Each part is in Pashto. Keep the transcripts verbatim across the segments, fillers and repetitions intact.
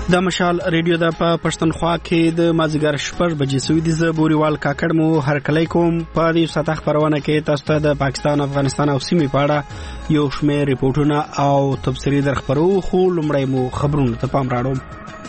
د مشال ریډیو د په پښتونخوا کې د مازیګر شپږ بجې سوي د زبوريوال کاکړ مو هر کله کوم په دې ساته خبرونه کې تاسو ته د پاکستان افغانستان او سیمې په اړه یو شمېر ریپورتونه او تبصرې درخبرو خو لومړی مو خبرونه ته پام راړو.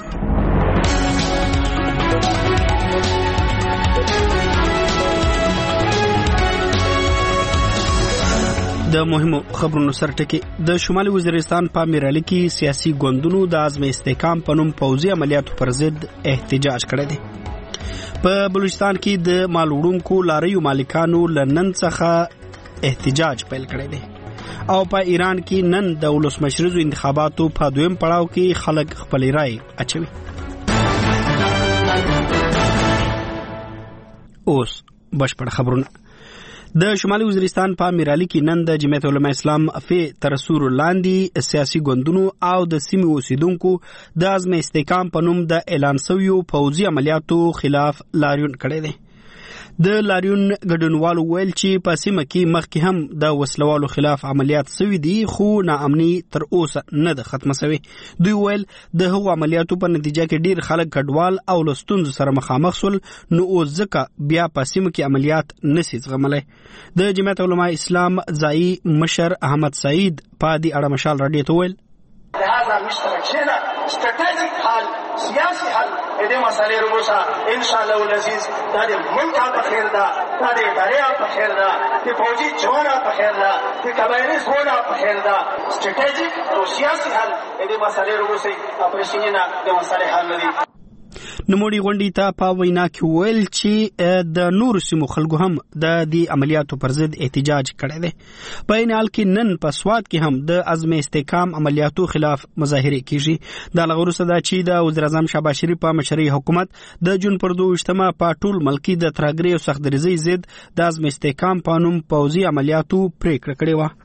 د مهمو خبرونو سرټکی د شمالي وزیرستان په میرالي کې سیاسي ګوندونو د عزم استحکام په نوم پوځي عملیاتو پر ضد احتجاج کړی دی. په بلوچستان کې د مال وړونکو لاریو مالکانو لنن څخه احتجاج پیل کړی دی او په ایران کې نن د ولسمشریزو انتخاباتو په دویم پړاو کې خلک خپل رائے اچوي. اوس بشپړ خبرونه. د شمالي وزیرستان په میرالي کې نن د جمعیت علماء اسلام فی ترسور لاندې سیاسي ګوندونو او د سیمې اوسیدونکو د عزم استحکام په نوم د اعلان شویو پوځي عملیاتو خلاف لاریون کړی دی. د لاریون ګډونوالو ویل چې په سیمه کې مخکې هم د وسلوالو خلاف عملیات شوي دي خو ناامني تر اوسه نه ده ختمه شوې. دوی ویل د هغو عملیاتو په نتیجه کې ډیر خلک کډوال او له ستونزو سره مخامخ شول نو اوس ځکه بیا په سیمه کې عملیات نشي زغملی. د جمعیت علماء اسلام ځایي مشر احمد سعید په دې اړه مشال راډیو ته ویل لہذا مشترک شینا استراتیجک حل سیاسی حل دې مسالې روسا ان شاء الله العزیز دا دې ملک په خیر دا دا دې ادارې په خیر دا دې فوجي جوانا په خیر دا دې قبایلی زونه په خیر دا استراتیجک او سیاسی حل دې مسالې روسا اپریشنینا دې مسالې حل لري. نموړي غونډې ته په وینا کې ویل چې د نور سیمو خلکو هم د دې عملیاتو پر ضد احتجاج کړی دی. په این حال کې نن په سوات کې هم د عزم استحکام عملیاتو خلاف مظاهرې کیږي. دا لغړو صدا چې د وزیر اعظم شهباز شریف په مشرۍ حکومت د جون پر دوه ویشتمه په ټول ملک د ترهګرۍ او سختدریزۍ ضد د عزم استحکام په نوم پوځي عملیاتو پریکړه کړې وه.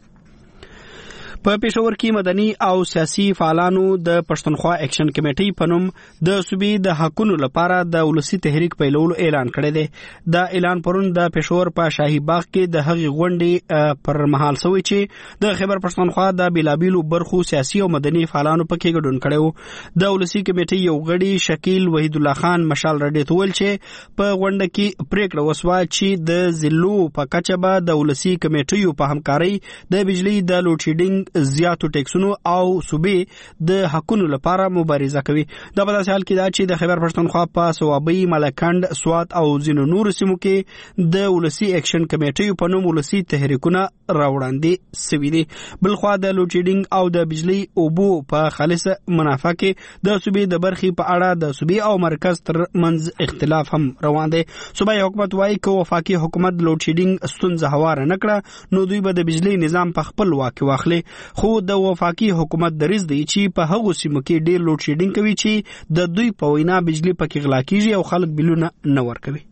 په پېښور کې مدني او سیاسي فعالانو د پښتونخوا اکشن کمیټې په نوم د صوبې د حقونو لپاره د ولسي تحریک پیلولو اعلان کړی دی. دا اعلان پرون د پېښور په شاهي باغ کې د هغې غونډې پر مهال شوی چې د خیبر پښتونخوا د بېلابېلو برخو سیاسي او مدني فعالانو پکې ګډون کړی و. د ولسي کمیټې یو غړي شکیل وحید الله خان مشال راډیو ته ویل چې په غونډه کې پریکړه وسوه چې د ضلعو په کچه به د ولسي کمیټیو په همکارۍ د بجلی د لوډ شیډینګ زیاتو ټیکسونو او صوبې د حقونو لپاره مبارزه کوي. دا په داسې حال کې دا چې د خیبر پښتونخوا په صوابۍ، ملکند، سوات او ځینو نورو سیمو کې د ولسي اکشن کمیټیو په نوم ولسي تحریکونه راوړاندې سوي دي. بلخوا د لوډ شیډینګ او د بجلی اوبو په خالص منافع کې د صوبې د برخې په اړه د صوبې او مرکز تر منځ اختلاف هم روان دی. صوبایي حکومت وایي که وفاقي حکومت لوډ شیډینګ ستونزه هواره نه کړه نو دوی به د بجلی نظام په خپل واک کې واخلي. خو د وفاقي حکومت دریځ دی چې په هغو سیمو کې ډیر لوډ شیډینګ کوي چې د دوی په وینا بجلی پکې غلا کیږي او خلک بلونه نه ورکوي.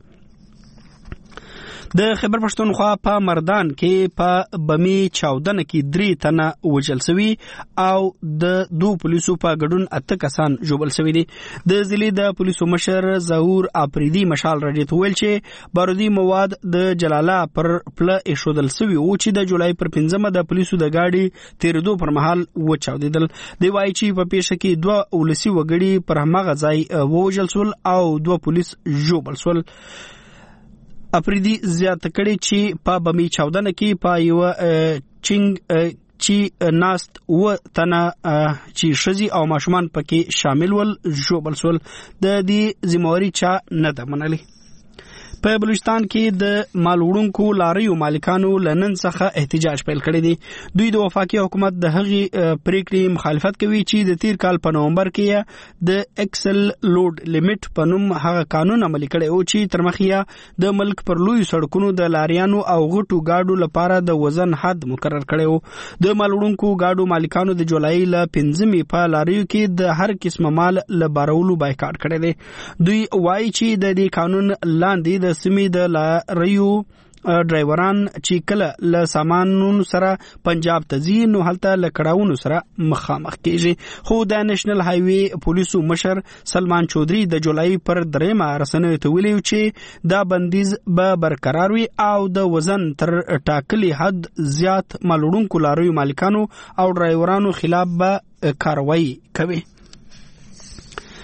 د خیبر پښتونخوا په مردان کې په بمی چاودنه کې درې تنه وژل شوي او د دوه پولیسو په ګډون اته کسان ژوبل شوي دي. د ضلع د پولیسو مشر ظهور اپریدي مشال راډیو ته ویل چې بارودي مواد د جلاله پر پله ایښودل شوي و چې د جولای پر پنځمه د پولیسو د ګاډي تېرېدو پر مهال وچاودېدل. دی وایي چې په پیښه کې دوه ولسي وګړي پر هماغه ځای ووژل شول او دوه پولیس ژوبل شول. اپریدي زیاته کړي چې په بمی چاودنه کې په یو چنګ چې ناست و تنه چې ښځې او ماشومان پکې شامل ول ژوبل شول. د دې ذمہواري چا نه ده منلې. په بلوچستان کې د مال وړونکو لاریو مالکانو لنن څخه احتجاج پیل کړی دی. دوی د وفاقي حکومت د هغې پریکړې مخالفت کوي چې د تیر کال په نومبر کې د ایکسل لوډ لیمټ په نوم هغه قانون عملي کړی و چې تر مخکې د ملک پر لوی سړکونو د لاریانو او غټو گاډو لپاره د وزن حد مقرر کړی و. د مال وړونکو گاډو مالکانو د جولای له پنځمې په لاریو کې د هر قسمه مال له بارولو بایکاټ کړی دی. دوی وایي چې د دې قانون لاندې د سیمې د لاریو ډرایوران چې کله له سامانونو سره پنجاب ته ځي نو هلته له کړاوونو سره مخامخ کیږي. خو د نېشنل هایوې پولیسو مشر سلمان چودري د جولای پر درېمه رسنیو ته ویلي چې دا بندیز به برقرار وي او د وزن تر ټاکلي حد زیات مال وړونکو لاریو مالکانو او ډرایورانو خلاف به کاروایی کوي.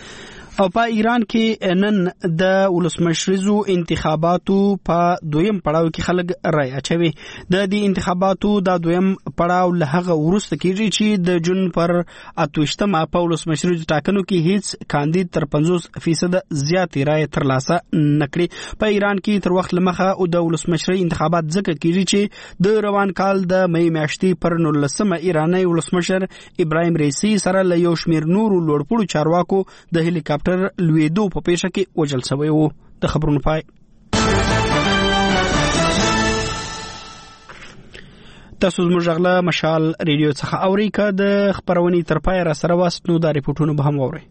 او په ایران کې نن د ولسمشریزو انتخاباتو په دویم پړاو کې خلک رای اچوي. د دې انتخاباتو د دویم پړاو له هغه وروسته کېږي چې د جون پر اتوشتمه په ولسمشریزو ټاکنو کې هیڅ کاندید تر پنځوس فیصد زیاتې رای ترلاسه نکړي. په ایران کې تر وخت لمخه او د ولسمشرۍ انتخابات ځکه کېږي چې د روان کال د مې میاشتې پر نولسمه ایرانی ولسمشر ابراهیم رئیسی سره له یو شمېر نورو لوړپوړو چارواکو د هلیکاپټر لویدو په پیښه کې وژل شوی و. د خبرونو پای. تاسو زموږ غلا مشال ریډیو څخه اورئ. که د خبرونې تر پای را سره واست نو د ریپورتونو به هم واورئ.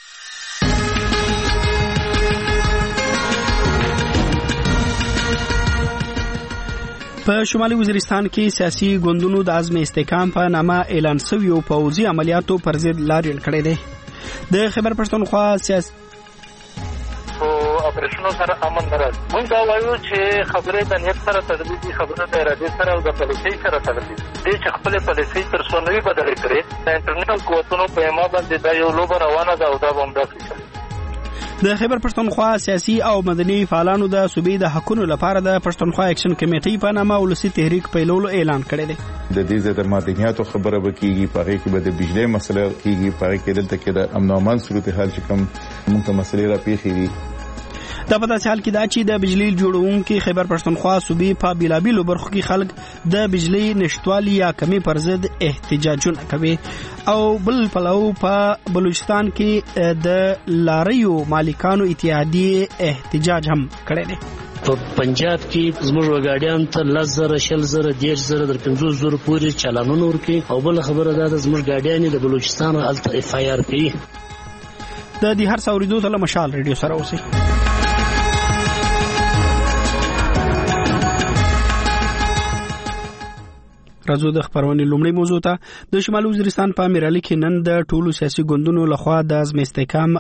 په شمالي وزیرستان کې سیاسي ګوندونو د عزم استحکام په نامه اعلان شوی او پوځي عملیاتو پر ضد لاریون کړی دی. د خیبر پښتونخوا سیاسي اپریشنونو سره امن نه راځي. موږ دا وایو چې خبرې د نیت سره تړلې دي، خبرې د ارادې سره او د پالیسۍ سره تړلې دي. دې چې خپلې پالیسۍ تر څو نوي بدلې کړې، د انټرنیشنل قوتونو په ایما باندې دا یو لوبه روانه ده او دا به همداسې کوي. د خیبر پښتونخوا سیاسي او مدني فعالانو د صوبې د حقونو لپاره د پښتونخوا اکشن کمیټې په نامه ولسي تحریک پیلولو اعلان کړی دی. د دې ځای د مدنیاتو خبره وکړي، په هغه کې به د بجلی مسله کېږي، په هغه کې دلته کې د امن او امان صورتحال چې کوم موږ ته مسلې را پیښې دي. دا په داسې حال کې دا چې د بجلی جوړونکو خیبر پښتونخوا صوبې په بیلابیلو برخو کې خلک د بجلی نشټوالي یا کمی پر ضد احتجاجونه کوي. او بل پلو په بلوچستان کې د لاریو مالکانو اتحادیه احتجاج هم کړی دی. په پنجاب کې زموږ وګاډیان ته لس زره شل زره دېرش زره در پنځوس زره پورې چالانونه ورکوي. او بل خبره دا ده زموږ ګاډیانې د بلوچستان هلته اف آی آر کوي. د دې هر څه اورېدو ته له مشال ریډیو سره اوسئ. راځو د خبرونې لومړی موضوع ته. د شمالي وزیرستان په میرالي کې نن د ټولو سیاسي ګوندونو لخوا د عزم استحکام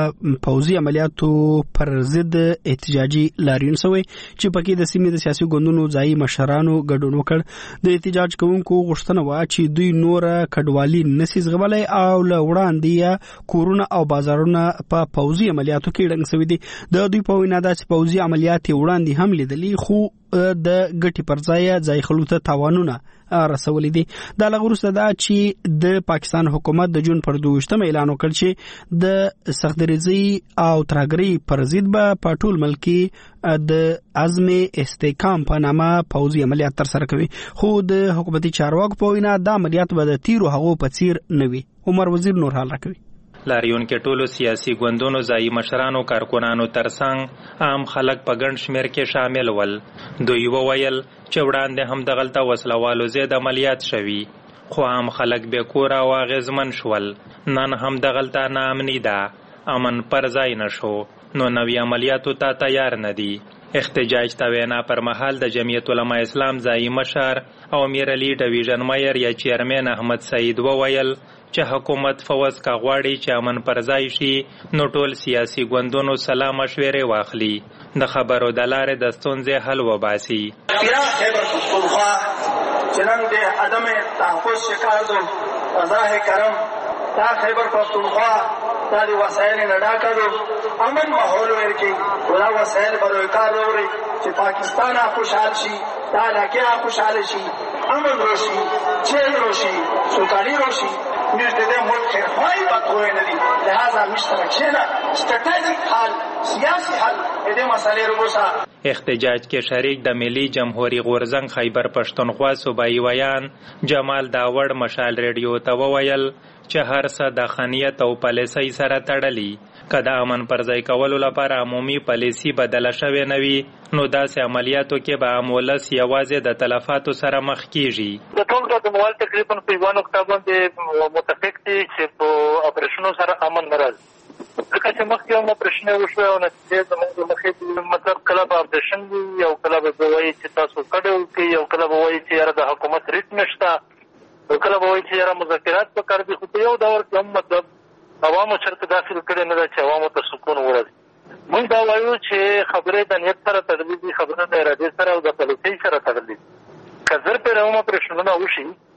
پوځي عملیاتو پر ضد احتجاجي لاریون شوی چې پکې د سیمې د سیاسي ګوندونو ځایي مشرانو ګډون وکړ. د احتجاج کوونکو غوښتنه وه چې دوی نور کډوالي نشي زغملی او له وړاندې کورونه او بازارونه په پوځي عملیاتو کې ډنګ شوي دي. د دوی په وینا دا چې پوځي عملیات وړاندې هم لیدلي خو د ګټې پر ځای ځای خلوته تاوانونه رسولي دي. دا لږ وروسته دا چې د پاکستان حکومت د جون پر دویشتمه اعلان وکړ چې د سختدریزۍ او ترهګرۍ پر ضد به په ټول ملک کې د عزم استحکام په نامه پوځي عملیات ترسره کوي. خو د حکومتي چارواکو په وینا دا عملیات به د تیرو هغو په څیر نه وي. عمر وزیر نور حال راکوي. لاریون کې ټولو سیاسي ګوندونو ځایي مشرانو کارکونانو ترڅنګ عام خلک په ګڼ شمېر کې شامل ول. دوی وویل چې وړاندې هم دغلته وسلوالو ضد عملیات شوي خو عام خلک بې کوره او اغېزمن شول. نن هم دغلته ناامني ده، امن پر ځای نشو نو نوي عملیاتو ته تیار نه دي. احتجاج ته وینا پر مهال د جمعیت علما اسلام ځایي مشر او میرعلي ډویژن مایر یا چیرمن احمد سعید وویل چې حکومت فوز کا غواړي چې امن پر ځای شي نو ټول سیاسي ګوندونو سلا مشورې واخلي، د خبرو د لارې د ستونزې حل وباسي. خیبر پښتونخوا چې نن د عدم تحفظ شکار دو رضاه کرم دا خیبر پښتونخوا دا د وسایل نه ډاکه دو امن ماحول ورکی ولا وسایل بروی کار وری چې پاکستان خوشحال شي دا علاقه خوشحال شي امن روشي چین روشي سوکالی روشي مش د دې ملک خیرخواهی بطوی ندی. لہذا مشترک شینا استراتیجیک حل سیاسی حل دې مسئلې روسا. احتجاج کې شریک د ملي جمهوریت غورزنګ خیبر پښتونخوا صوبایي ویان جمال داوړ مشال ریډیو ته وویل چې هر څه د خانیت او پالیسۍ سره تړلي. که د امن پر ځای کولو لپاره عمومي پالیسي بدله شوې نه وي نو داسې عملیاتو کې به عام ولس یوازې د تلفاتو سره مخ کیږي. د ټول ګډونوال تقریبا په یوه نقطه باندې متفق دي چې په اپریشنونو سره امن نه راځي. ځکه چې مخکې هم اپریشن وشوی او نتیجې زموږ د مخې مطلب کله به اپریشن وي او کله به وایي چې تاسو کډه وکړئ او کله به وایي چې یاره د حکومت ریټ نشته او کله به وایي چې یاره مذاکرات پکار دي. خو په یو دور کې هم مطلب عوامو چېرته داسې کړې نه ده چې عوامو ته سکون ورسي. موږ دا وایو چې خبرې د نیت سره تړلې دي، خبرې د ارادې سره او د پالیسۍ سره تړلې دي. که زر پرې هم اپریشنونه وشي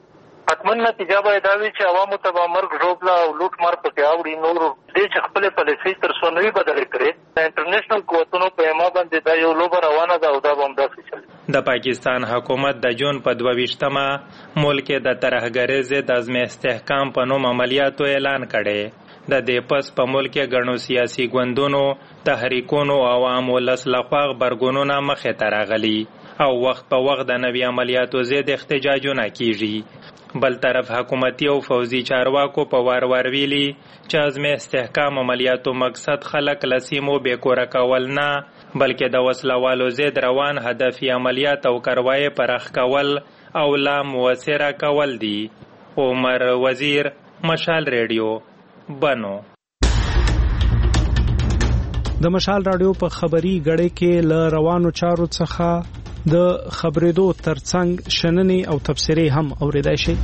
حتما نتیجه به دا وي چې عوامو ته به مرګ ژوبله او لوټ مار پکې اوړي. نور دې چې خپلې پالیسۍ تر څو نه وي بدلې کړې، د انټرنیشنل قوتونو په ایما باندې دا یو لوبه روانه ده او دا به همداسې چلي. د پاکستان حکومت د جون په دوه ویشتمه ملک د ترهګرۍ ضد عزم استحکام په نوم عملیاتو اعلان کړی. د دې پس په ملک ګڼو سیاسي ګوندونو، تحریکونو او عام ولس لخوا غبرګونونه مخې ته راغلي او وخت په وخت د نوي عملیاتو ضد احتجاجونه کیږي. بل طرف حکومتي او فوزي چارواکو په وار وار ویلي چې عزم استحکام عملیاتو مقصد خلک له سیمو بېکوره کول نه، بلکې د وسلوالو ضد روان هدفي عملیات او کاروایي پراخ کول او لا موثره کول دي. عمر وزیر، مشال ریډیو، بنو. د مشال رادیو په خبري غړې کې ل روانو چارو څخه د خبرېدو ترڅنګ شننې او تبصرې هم اوریدای شي.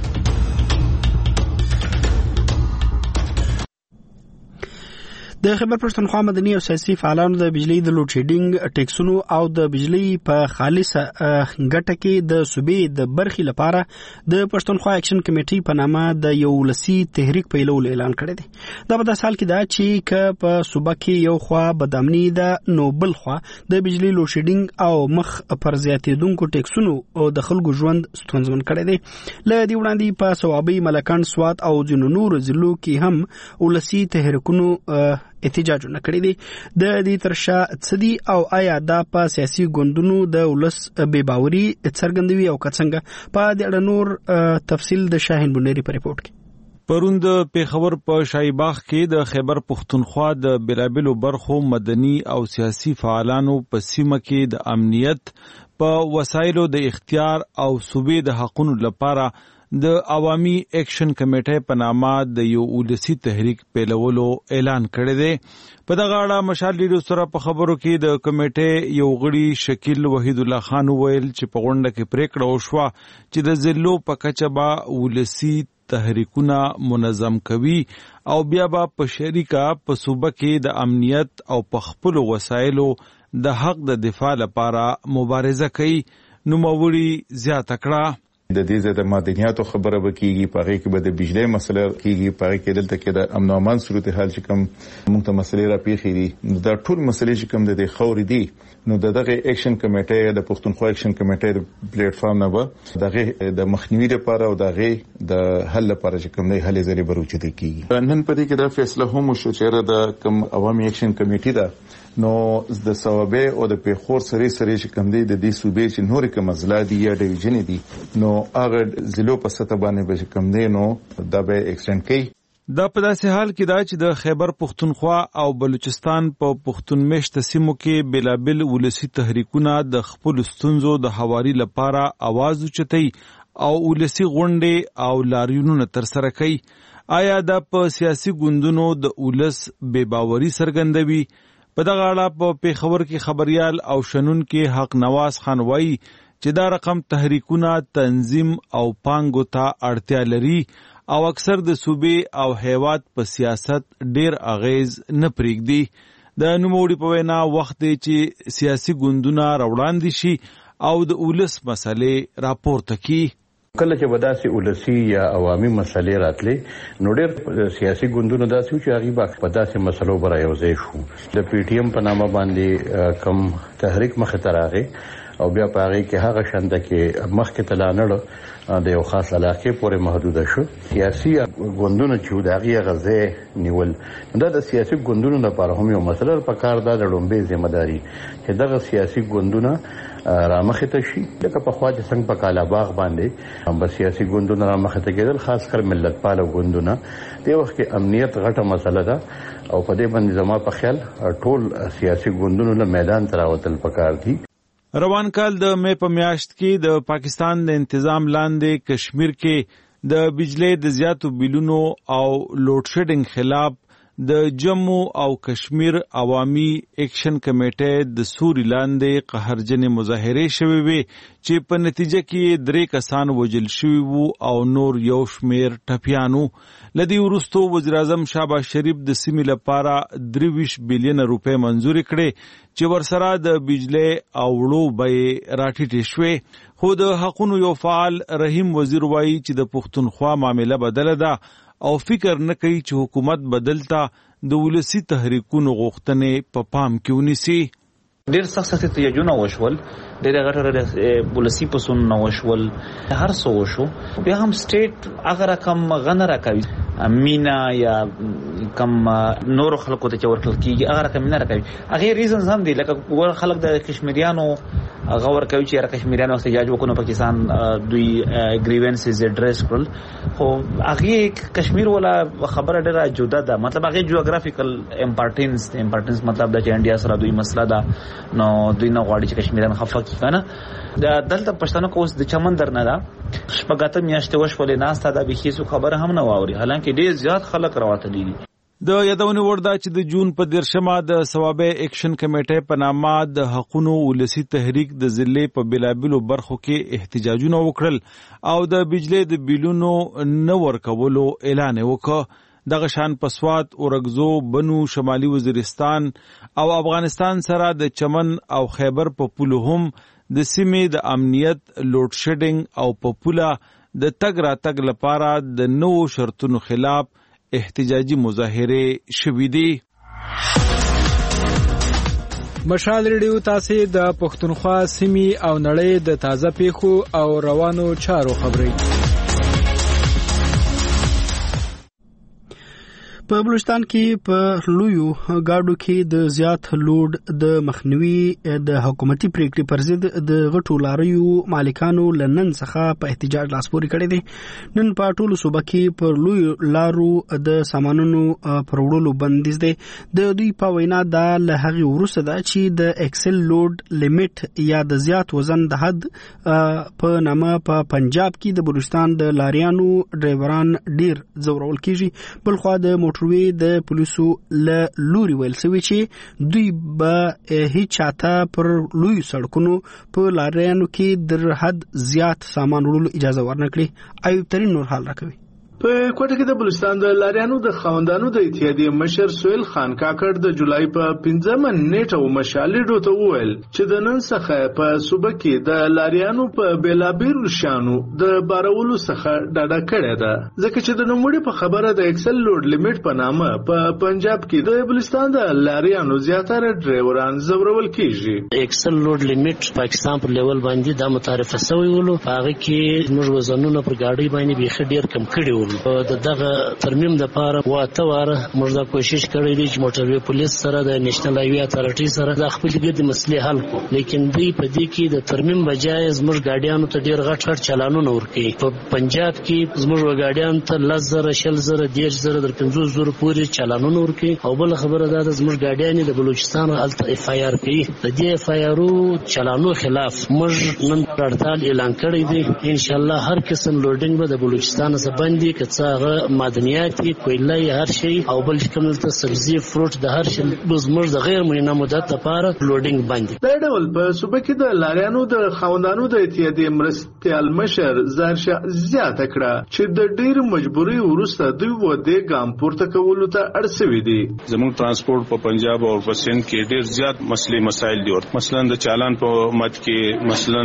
د خیبر پښتونخوا مدني او سیاسي فعالانو د بجلی د لوډ شیډینګ ټیکسونو او د بجلی په خالصه ګټه کې د صوبې د برخې لپاره د پښتونخوا اکشن کمیټي په نامه د یو ولسي تحریک پیلول اعلان کړی دی. دا په داسې حال کې ده چې که په صوبه کې یو خوا بدامني ده نو بل خوا د بجلی لوډ شیډینګ او مخ پر زیاتېدونکو ټیکسونو او د خلکو ژوند ستونزمن کړی دی. له دې وړاندې په صوابۍ، ملکان، سوات او ځینو نورو ضلعو کې هم ولسي تحریکونو احتجاجونه کړی دي. د دې ترشا څه دي او آیا دا په سیاسي ګوندونو د ولس بې باوري څرګندوي او که څنګه؟ په دې اړه نور تفصیل د شاهین بنيري په ریپورت کې. پرون د پیښور په شاهي باغ کې د خیبر پښتونخوا د بیلابیلو برخو مدني او سیاسي فعالانو په سیمه کې د امنیت په وسایلو د اختیار او صوبې د حقونو لپاره د عوامي اکشن کمیټې په نامه د یو ولسي تحریک پیلولو اعلان کړی دی. په دغه اړه مشال ریډیو سره په خبرو کې د کمیټې یو غړي شکیل وحید الله خان ویل چې په غونډه کې پریکړه وشوه چې د ضلعو په کچه به ولسي تحریکونه منظم کوي او بیا به په شریکه په صوبه کې د امنیت او په خپلو وسایلو د حق د دفاع لپاره مبارزه کوي. نوموړي زیاته کړه د دې زده مدنیاتو خبره وکړي، پاره کې به د بجلی مسله کېږي، پاره کې دلته کې د امن او امان صورتحال چې کوم موږ ته مسلې را پیښې دي، دا ټول مسلې چې کوم د خوري دي نو دغه اکشن کمیټه د پښتونخوا اکشن کمیټه د پلیټ فارم نه و دغه د مخنیوي لپاره او دغه د حل لپاره چې کوم نه حل زری بروچ دي کیږي. نن په دې کې دا فیصله هم شو چې د کوم عوامي اکشن کمیټه ده نو د صوابه او د پیښور سره سره چې کوم دی د دې صوبې چې نور کوم ضلع دي یا ډیویژن دي نو هغه ضلعو په سطح باندې به کوم دی نو دا به ایکسټند کوي. دا په داسې حال کې دا چې د خیبر پښتونخوا او بلوچستان په پښتون میشته سیمو کې بلابل ولسي تحریکونه د خپل ستونزو د حواري لپاره आवाज اوچتي او ولسي غونډې او لاریونونه ترسره کوي. آیا دا په سیاسي ګوندونو د ولس بې باوري څرګندوي؟ په دغه اړه په پیښور کې خبريال او شنون کې حق نواز خان وایي چې دا رقم تحریکونه تنظیم او پانګو ته اړتیا لري او اکثر د صوبې او هیواد په سیاست ډیر اغیز نه پرېږدي. د نوموړي په وینا وخت دی چې سیاسي ګوندونه راوړاندې شي او د ولس مسلې راپورته کړي. کله چې وداسي ولسی یا عوامي مسلې راتلې نو ډېر سیاسي ګوندونو داسې چې هغه په په داسې مسلو برا یوځای شو. د پی ټی ایم په نامه باندې کم تحریک مخ ته راغی او بیا په هغه کې هغه شنده کې مخ کې تلانړ د یو خاص علاقې پورې محدود شو. سیاسي ګوندونو چې د هغه غزه نیول دا د سیاسي ګوندونو لپاره هم یو مسله په کار ده. د لومبې ځمداري چې دغه سیاسي ګوندونه رامخه ته شي لکه په خواجه څنګه په کالا باغ باندې هم سیاسي ګوندونه رامخه ته کېدل، خاص کر ملت پاله ګوندونه. د وخت کې امنیت غټه مسله ده او په دې باندې زما په خیال ټول سیاسي ګوندونو له میدان ته راوتل پکار دي. روان کال د مې په میاشت کې د پاکستان د انتظام لاندې کشمیر کې د بجلی د زیاتو بیلونو او لوډ شیډینګ خلاف د جمو او کشمیر عوامي اکشن کمیټې د سوري لاندې قهرجن مظاهره شوې وي چې په نتیجه کې درې کسان وژل شوي وو او نور یو شمیر ټپیانو. لدی وروستو وزیر اعظم شهباز شریف د سیمې لپاره درې ویشت بیلیونه روپۍ منظور کړې چې ورسره د بجلی او وړو بیې راټیټې شوې. خو د حقونو یو فعال رحیم وزیر وایي چې د پښتونخوا معامله بدله ده او فکر نه کوي چې حکومت بدلتا د ولسی تحریکونو غوښتنې په پام کې ونیسي. ډیر سخت سخت احتجاجونه وشول، ډیر غټ ولسی پسونه وشول، هر څه وشو. بیا هم سټیټ اگر کم غنه راکوي مینا یا کم نور خلکو ته ورکل کیږي، اگر کم مینا راکوي هغه ریزنز هم دي. لکه ور خلک د کشمیریانو غور کوي چې را کشمیریانو احتجاج وکړو پاکستان دوی گریوینسز ایڈریس کړل، خو هغه کشمیر ولا خبره ډیره جدا ده. مطلب هغه جیوغرافیکل امپورټنس امپورټنس مطلب د انډیا سره دوی مسله ده، نو دوی نه غواړي چې کشمیریان خفه کی کنه. د دلته پښتنو کو اوس د چمن در نه ده شپږاته میاشتې وشولې ناسته ده، به هیڅ خبره هم نه واوري، حالانکه ډیر زیات خلک راوتلي دي. د یادونې وړ ده چې د جون په دیرشمه د ثوابه اکشن کمیټې په نامه د حقونو ولسی تحریک د ضلع په بلابلو برخو کې احتجاجونه وکړل او د بجلی د بیلونو نه ورکولو اعلان وکړ. دغه شان په سوات، اورګزو، بنو، شمالي وزیرستان او افغانستان سره د چمن او خیبر په پولو هم د سیمې د امنیت لوډ شیډینګ او په پوله د تګ راتګ لپاره د نوو شرطونو خلاف احتجاجي مظاهره شوې دي. مشال ریډیو تاسو د پښتونخوا سیمې او نړۍ د تازه پیښو او روانو چارو خبري. په بلوچستان کې په لویو گاډو کې د زیات لوډ د مخنیوي د حکومتي پریکړې پر ضد د غټو لاریو مالکانو لنن څخه په احتجاج لاسپوري کړی دی. نن په ټولو صوبه کې پر لویو لارو د سامانونو پر وړلو بندیز دی. د دوی په وینا دا له هغې وروسته ده چې د اکسل لوډ لیمټ یا د زیات وزن د حد په نامه په پنجاب کې د بلوچستان د لاریانو ډرایوران ډیر ځورول کیږي. بلخوا د موټر د پولیسو له لوري ویل شوی چې دوی به هیڅ چاته پر لوی سړکونو په لاریانو کې در حد زیات سامان وړلو اجازه ورنکړي. ایوب ترین نور حال راکوي. په کوټه کې د بلوچستان د لاریانو د خاوندانو د اتحادیې مشر سویل خان کاکړ د جولای په پنځمه نیټه مشالې ته وویل چې د نن څخه په صوبه کې د لاریانو په بیلابیرو شانو د بارولو څخه ډاډه کړې ده، ځکه چې د نوموړي په خبره د اکسل لوډ لیمټ په نامه په پنجاب کې د بلوچستان د لاریانو زیاتره ډرایوران ځورول کیږي. اکسل لوډ لیمټ پاکستان په لیول باندې د متعارف شوی ولو، هغه کې موږ وزنونه پر گاډي باندې به ډیر کم کړي وو. د دغه ترمیم د پاره واته واره موږ دا کوشش کړی دی چې موټروي پولیس سره د نېشنل هایوي اتارټي سره د خپل ګډ مسلې حل کو، لیکن دوی په دې کې د ترمیم بجای زموږ ګاډیانو ته ډیر غټ غټ چالانونه ورکوي. په پنجاب کې زموږ ګاډیان ته لس زره شل زره دیرش زره در پنځوس زره پورې چالانونه ورکوي. او بل خبره دا د زموږ ګاډیان د بلوچستان الته اف آی آر کوي. د دې اف آی آرو چالانو خلاف موږ نن هړتال اعلان کړی دی. ان شاء الله هر قسم لوډینګ به د بلوچستان څخه باندې کڅه معدنیاتي کویلای هر شي او بل کوم ته سبزی فروټ د هر شي زموږ د غیر معینه مدت لپاره لوډینګ باندې. دا ډول په صوبه کې د لاریانو د خاوندانو د اتحادیې مرستیال مشر زارشا زیاته کړه چې د ډیر مجبوري وروسته دوی و د ګام پورته کولو ته اړ شوي دي. زموږ ترانسپورت په پنجاب او په سند کې ډیر زیات مسلې مسایل دي، مثلا د چالان په مت کې، مثلا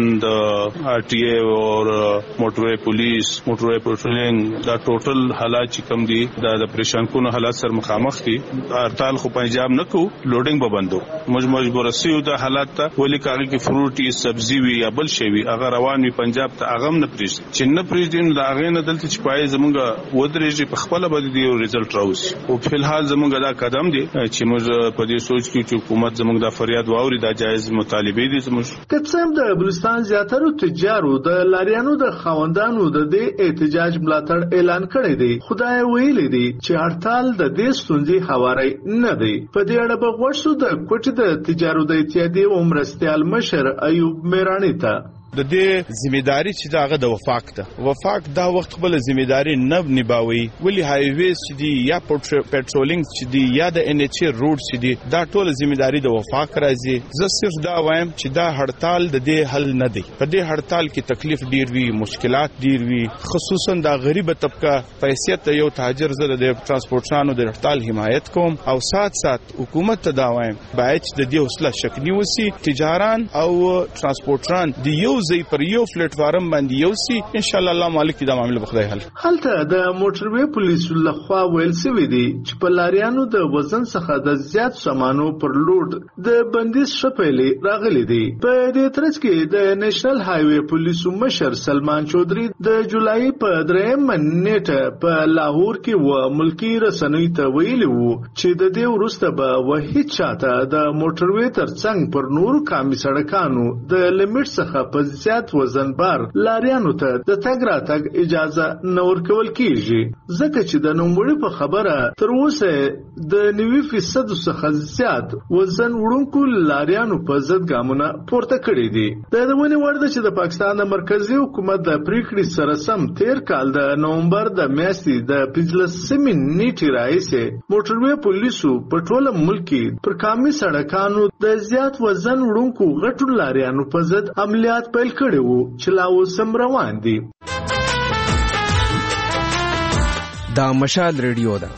د آر ټي ای او موټروي پولیس، موټروي پټرولینګ، دا ټوټل حالات چې کم دي دا د پریشان کونو حالات سره مخامخ دي. هړتال خو پنجاب نه کو، لوډینګ به بندو، موږ مجبور سیو د حالات ته ولې کاږي کې فروټي سبزی وی یا بل شی وی هغه روان وي پنجاب ته هغه نه پریږدي چې نه پریږدي. دا هغه نه دلته چې پای زمونږ ودرېږي په خپل باندې دی ریزلټ راوځي. او په الحال زمونږ دا قدم دی چې موږ په دې سوچ کې چې حکومت زمونږ د فریاد واوري دا جایز مطالبه دي. زموږ کڅم د بلوچستان زیاتره تجارو د لاریانو د خاوندانو د دې احتجاج ملاتړ اعلان کړی دی. خدای ویلي دی چې هړتال د دې ستونزې هواري نه دی. په دې اړه به غوښتو د کوټې د تجارو د اتحادیې مرستیال مشر ایوب میرانی ته. د دې ځمېداري چې داغه د وفاق ده وفاق دا وخت خپل ځمېداري نه نباوي ولی هایویز چې دی یا پټرولینګ چې دی یا د ان ایچ روډ چې دی دا ټول ځمېداري د وفاق راځي. زه صرف دا وایم چې دا هړتال د دې حل نه دی. په دې هړتال کې تکلیف ډیر وی مشکلات ډیر وی خصوصا دا غریب طبقه په حیثیت یو تاجر زره د ترانسپورټانو د هړتال حمایت کوم او سات سات حکومت ته دا وایم باید د دې حوصله شکنی وسی تجاران او ترانسپورټران د یو ځای پر یو پلیټ فارم باندې یو سی ان شاء الله الله مالک دا معاملې به خدای حل. هلته د موټروي پولیسو لخوا ویل شوی دی چې په لاریانو د وزن څخه د زیات سامانو پر لوډ د بندیز شپېلې راغلي دي. په دې ترڅ کې د نېشنل هایوي پولیسو مشر سلمان چودري د جولای په دریم نیټه په لاهور کې و ملکی رسنۍ ته ویلي وو چې د دې وروسته به وحید چاته د موټروي ترڅنګ پر نورو کامي سړکانو د لیمټ څخه په زیات وزن بار لاریانو ته د تګ راتګ اجازه نه ورکول کیږي ځکه چې د نوموړي په خبره تر اوسه د نوي فیصد څخه زیات وزن وړونکو لاریانو په ضد ګامونه پورته کړي دي. د دونې وړ ده چې د پاکستان د مرکزی حکومت د پریکړې سره سم تیر کال د نومبر د میاشتې د پنځلسمې نیټې راهیسې موټروي پولیسو په ټوله ملک کې پر کامي سړکانو د زیات وزن وړونکو غټو لاریانو په ضد عملیات پیل کړي وو چې لا اوس هم روان دي. دا مشال ریډیو ده.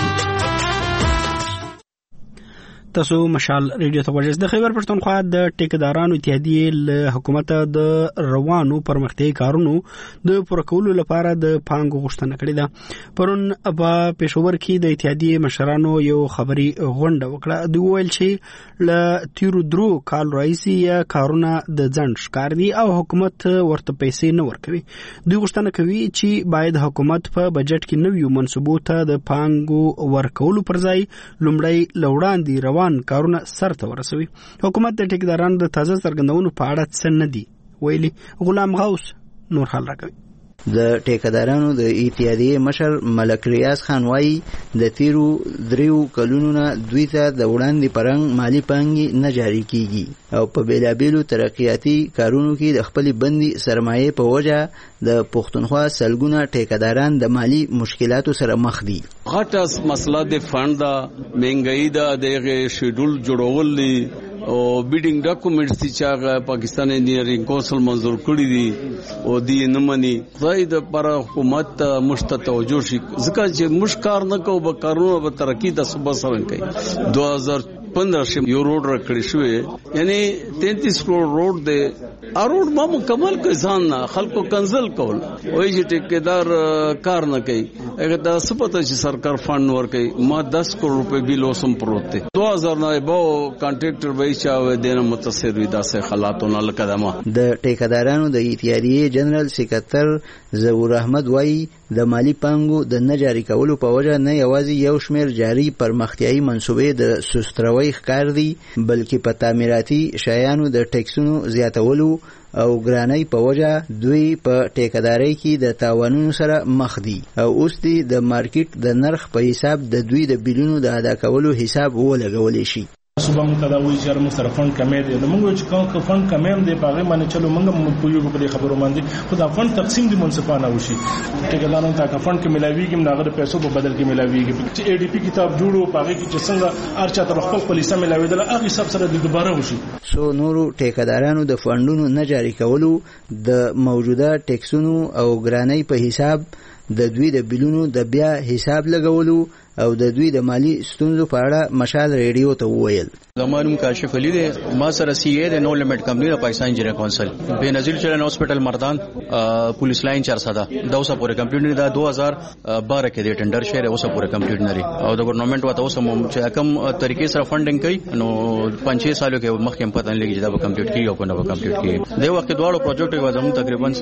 تاسو مشال ریډیو ته ورجس د خیبر پښتونخوا د ټیکدارانو اتحادیې له حکومت د روانو پرمختیايي کارونو د پوره کولو لپاره د پانګو غوښتنه کړې ده. پرون په پېښور کې د اتحادیې مشرانو یو خبري غونډه وکړه. دوی ویل چې له تیرو درو کال راځي یا کارونه د ځنډ ښکار دي او حکومت ورته پیسې نه ورکوي. دوی غوښتنه کوي چې باید حکومت په بجټ کې نویو منصوبو ته د پانګو ورکولو پر ځای لومړی لوړاندې روان کارونه سرته ورسوي. حکومت د ټیکدارانو د تازه څرګندونو په اړه څه نه دی ویلي. غلام غوث نور حال راکوي. د ټیکدارانو د اتحادیې مشر ملک ریاض خان وايي د تیرو دریو کلونو نه دوی ته د وړاندې پرنګ مالی پانګې نه جاري کیږي او په بیلابیلو ترقیاتي کارونو کې د خپل بندي سرمایې په وجه د پښتونخوا سلګونه ټیکداران د مالی مشکلاتو سره مخ دي. غټه مسله د فند دا مهنګي دا دغه شیډول جوړول او بیډینګ ډاکومېنټس چې پاکستان انجینرینګ کونسل منظور کړی دي او دی نه مني خدای د پر حکومت مشت توجه شي ځکه چې مشکار نه کو به کارونه به ترقی د صبح سره کوي. دو هزار پندرہ شم یو روډ راکړی شوې یعنی تینتیس کروڑ روډ دی ا روډ ما مکمل کوي ځان نه خلکو کنزل کول وای چې ټیکدار کار نه کوي هغه د سپته چې سرکار فند ور کوي ما دس کروڑ روپے بیل اوسم پروت دی. دو هزار نه به کانټریکټر وای چې دینه متصر وي داسې حالاتونه لکدمه. د ټیکدارانو د اتحادیې جنرال سکرټر ظهور احمد وای د مالی پانګو د نه جاري کولو په وجه نه یوازې یو شمېر جاري پرمختیايي منصوبې د سستروي ښکار دي بلکې په تعمیراتي شیانو د ټیکسونو زیاتولو او ګرانۍ په وجه دوی په ټیکدارۍ کې د تاوانونو سره مخ دي او اوس دي د مارکیټ د نرخ په حساب د دوی د بیلونو د ادا کولو حساب ولګولی شي. صبح متداوی چې موږ سره فند کمې دي نو موږ چې کوم فند کمې دي په هغه باندې چلو موږ موږ پویو په خبرو باندې خو دا فند تقسیم دي منصفانه وشي. ټیکدارانو ته فند کې ملاويږي موږ د پیسو په بدل کې ملاويږي چې اي ډي پی کتاب جوړو په هغه کې چې څنګه ارچا تر خپل پولیسه ملاويدل هغه حساب سره د دوباره وشي. سو نورو ټیکدارانو د فندونو نه جاري کولو د موجوده ټیکسونو او ګرانۍ په حساب د دوی د بیلونو د بیا حساب لګولو او د دوی د مالی ستونزو په اړه مشال ریډیو ته وویل. زمانم کاشف علی دی ما سره سی ای د نو لیمټ کمپنی د پاکستان انجینیر کونسل به نظیر چلن هاسپټل مردان پولیس لاین چار ساده دوسه پورې کمپیوټر دا دو هزار بارہ کې د ټندر شهر اوسه پورې کمپیوټر نری او د ګورنمنت وته اوسه چې کم طریقې سره فندینګ کوي نو پنځه چھ سالو کې مخکې پته نه لګي دا به کمپیوټر کیږي او کنه به کمپیوټر کیږي. د وخت دواړو پروجیکټ یو زموږ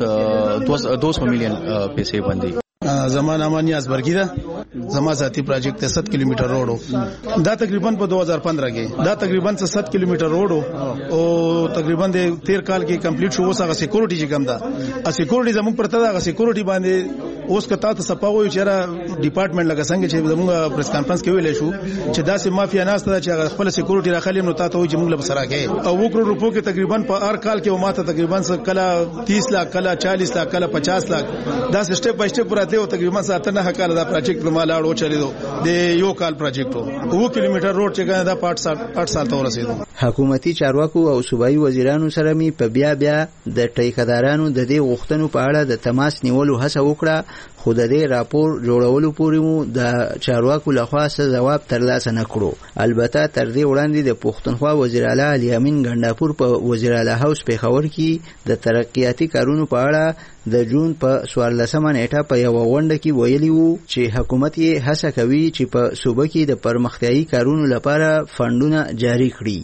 تقریبا دو سو میلیون پیسې باندې. زمان امانی ازبرګی دا زما ذاتی پروجیکٹ ست کیلومتر روډ او دا تقریبا په دو ہزار پندرہ کې دا تقریبا ست کیلومتر روډ او تقریبا د تیر کال کې کمپلیټ شو. وسه سکیورټي چې کوم دا ا سکیورټي زموږ پرته دا سکیورټي باندې اوس کته ته سپاوي چې را ډپارټمنټ لګا څنګه چې زموږ پریس کانفرنس کې ویل شو چې داسې مافیا ناسته چې خپل سکیورټي راخلي نو تاسو وایي چې موږ له سره کې او وکړو روپو کې تقریبا په هر کال کې ماته تقریبا کله تیس لک کله چالیس لک کله پچاس لک دا سټپ بای سټپ راته او تقریبا ساته نه کال دا پروجیکټ په مال اړو چلیدو د یو کال پروجیکټ وو کیلومتر روډ چې ګنه دا پاټ اټ سال ته ورسېدو. حکومتي چارواکو او صوبایي وزیرانو سره می په بیا بیا د ټیکدارانو د دې غوښتنو په اړه د تماس نیولو هڅه وکړه خو د دې راپور جوړولو پورې مو د چارواکو لخوا څه جواب ترلاسه نه کړو. البته تر دې وړاندې د پښتونخوا وزیر اعلی علي امین ګنداپور په وزیر اعلی هاوس پیښور کې د ترقیاتي کارونو په اړه د جون په څوارلسمه نیټه په یو غونډه کې ویلي وو چې حکومت یې هڅه کوي چې په صوبه کې د پرمختیايي کارونو لپاره فندونه جاری کړي.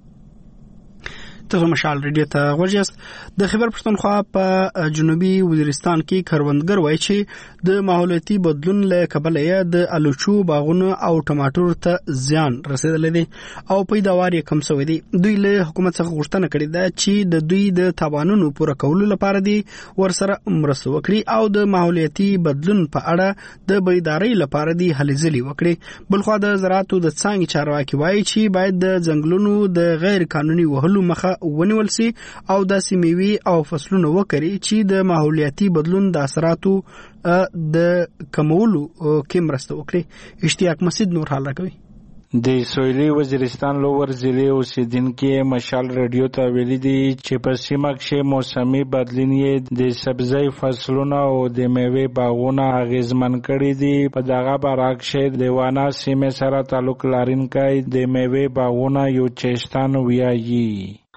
ته مشال ریډیو ته غوښیاست. د خیبر پښتونخوا په جنوبي وزیرستان کې کروندګر وایي چې د ماحولیاتي بدلون له کبله یې د الوچو باغونو او ټماټر ته زیان رسیدلی دی او پیداوار یې کم شوی دی. دوی له حکومت څخه غوښتنه کړې ده چې د دوی د تاوانونو پوره کولو لپاره دی ورسره مرسته وکړي او د ماحولیاتي بدلون په اړه د بیدارۍ لپاره دی هلې ځلې وکړي. بلخوا د زراعتو د څانګې چارواکي وایي چې باید د ځنګلونو د غیر قانوني وهلو مخه ونیول سي او داسې میوې او فصلونه وکړي چې د ماحولیاتي بدلون د اثراتو د کمولو کې مرسته وکړي. اشتیاق مسجد نور حال راکوي. د سویلي وزیرستان لوور ضلع اوسیدونکو مشال ریډیو ته ویلي دي چې په سیمه کې موسمي بدلون یې د سبزی فصلونو او د میوې باغونو اغیزمن کړي دي. په دغه برعکس د وانا سیمه سره تعلق لرونکي د میوې باغونو یو چشتان ویایي.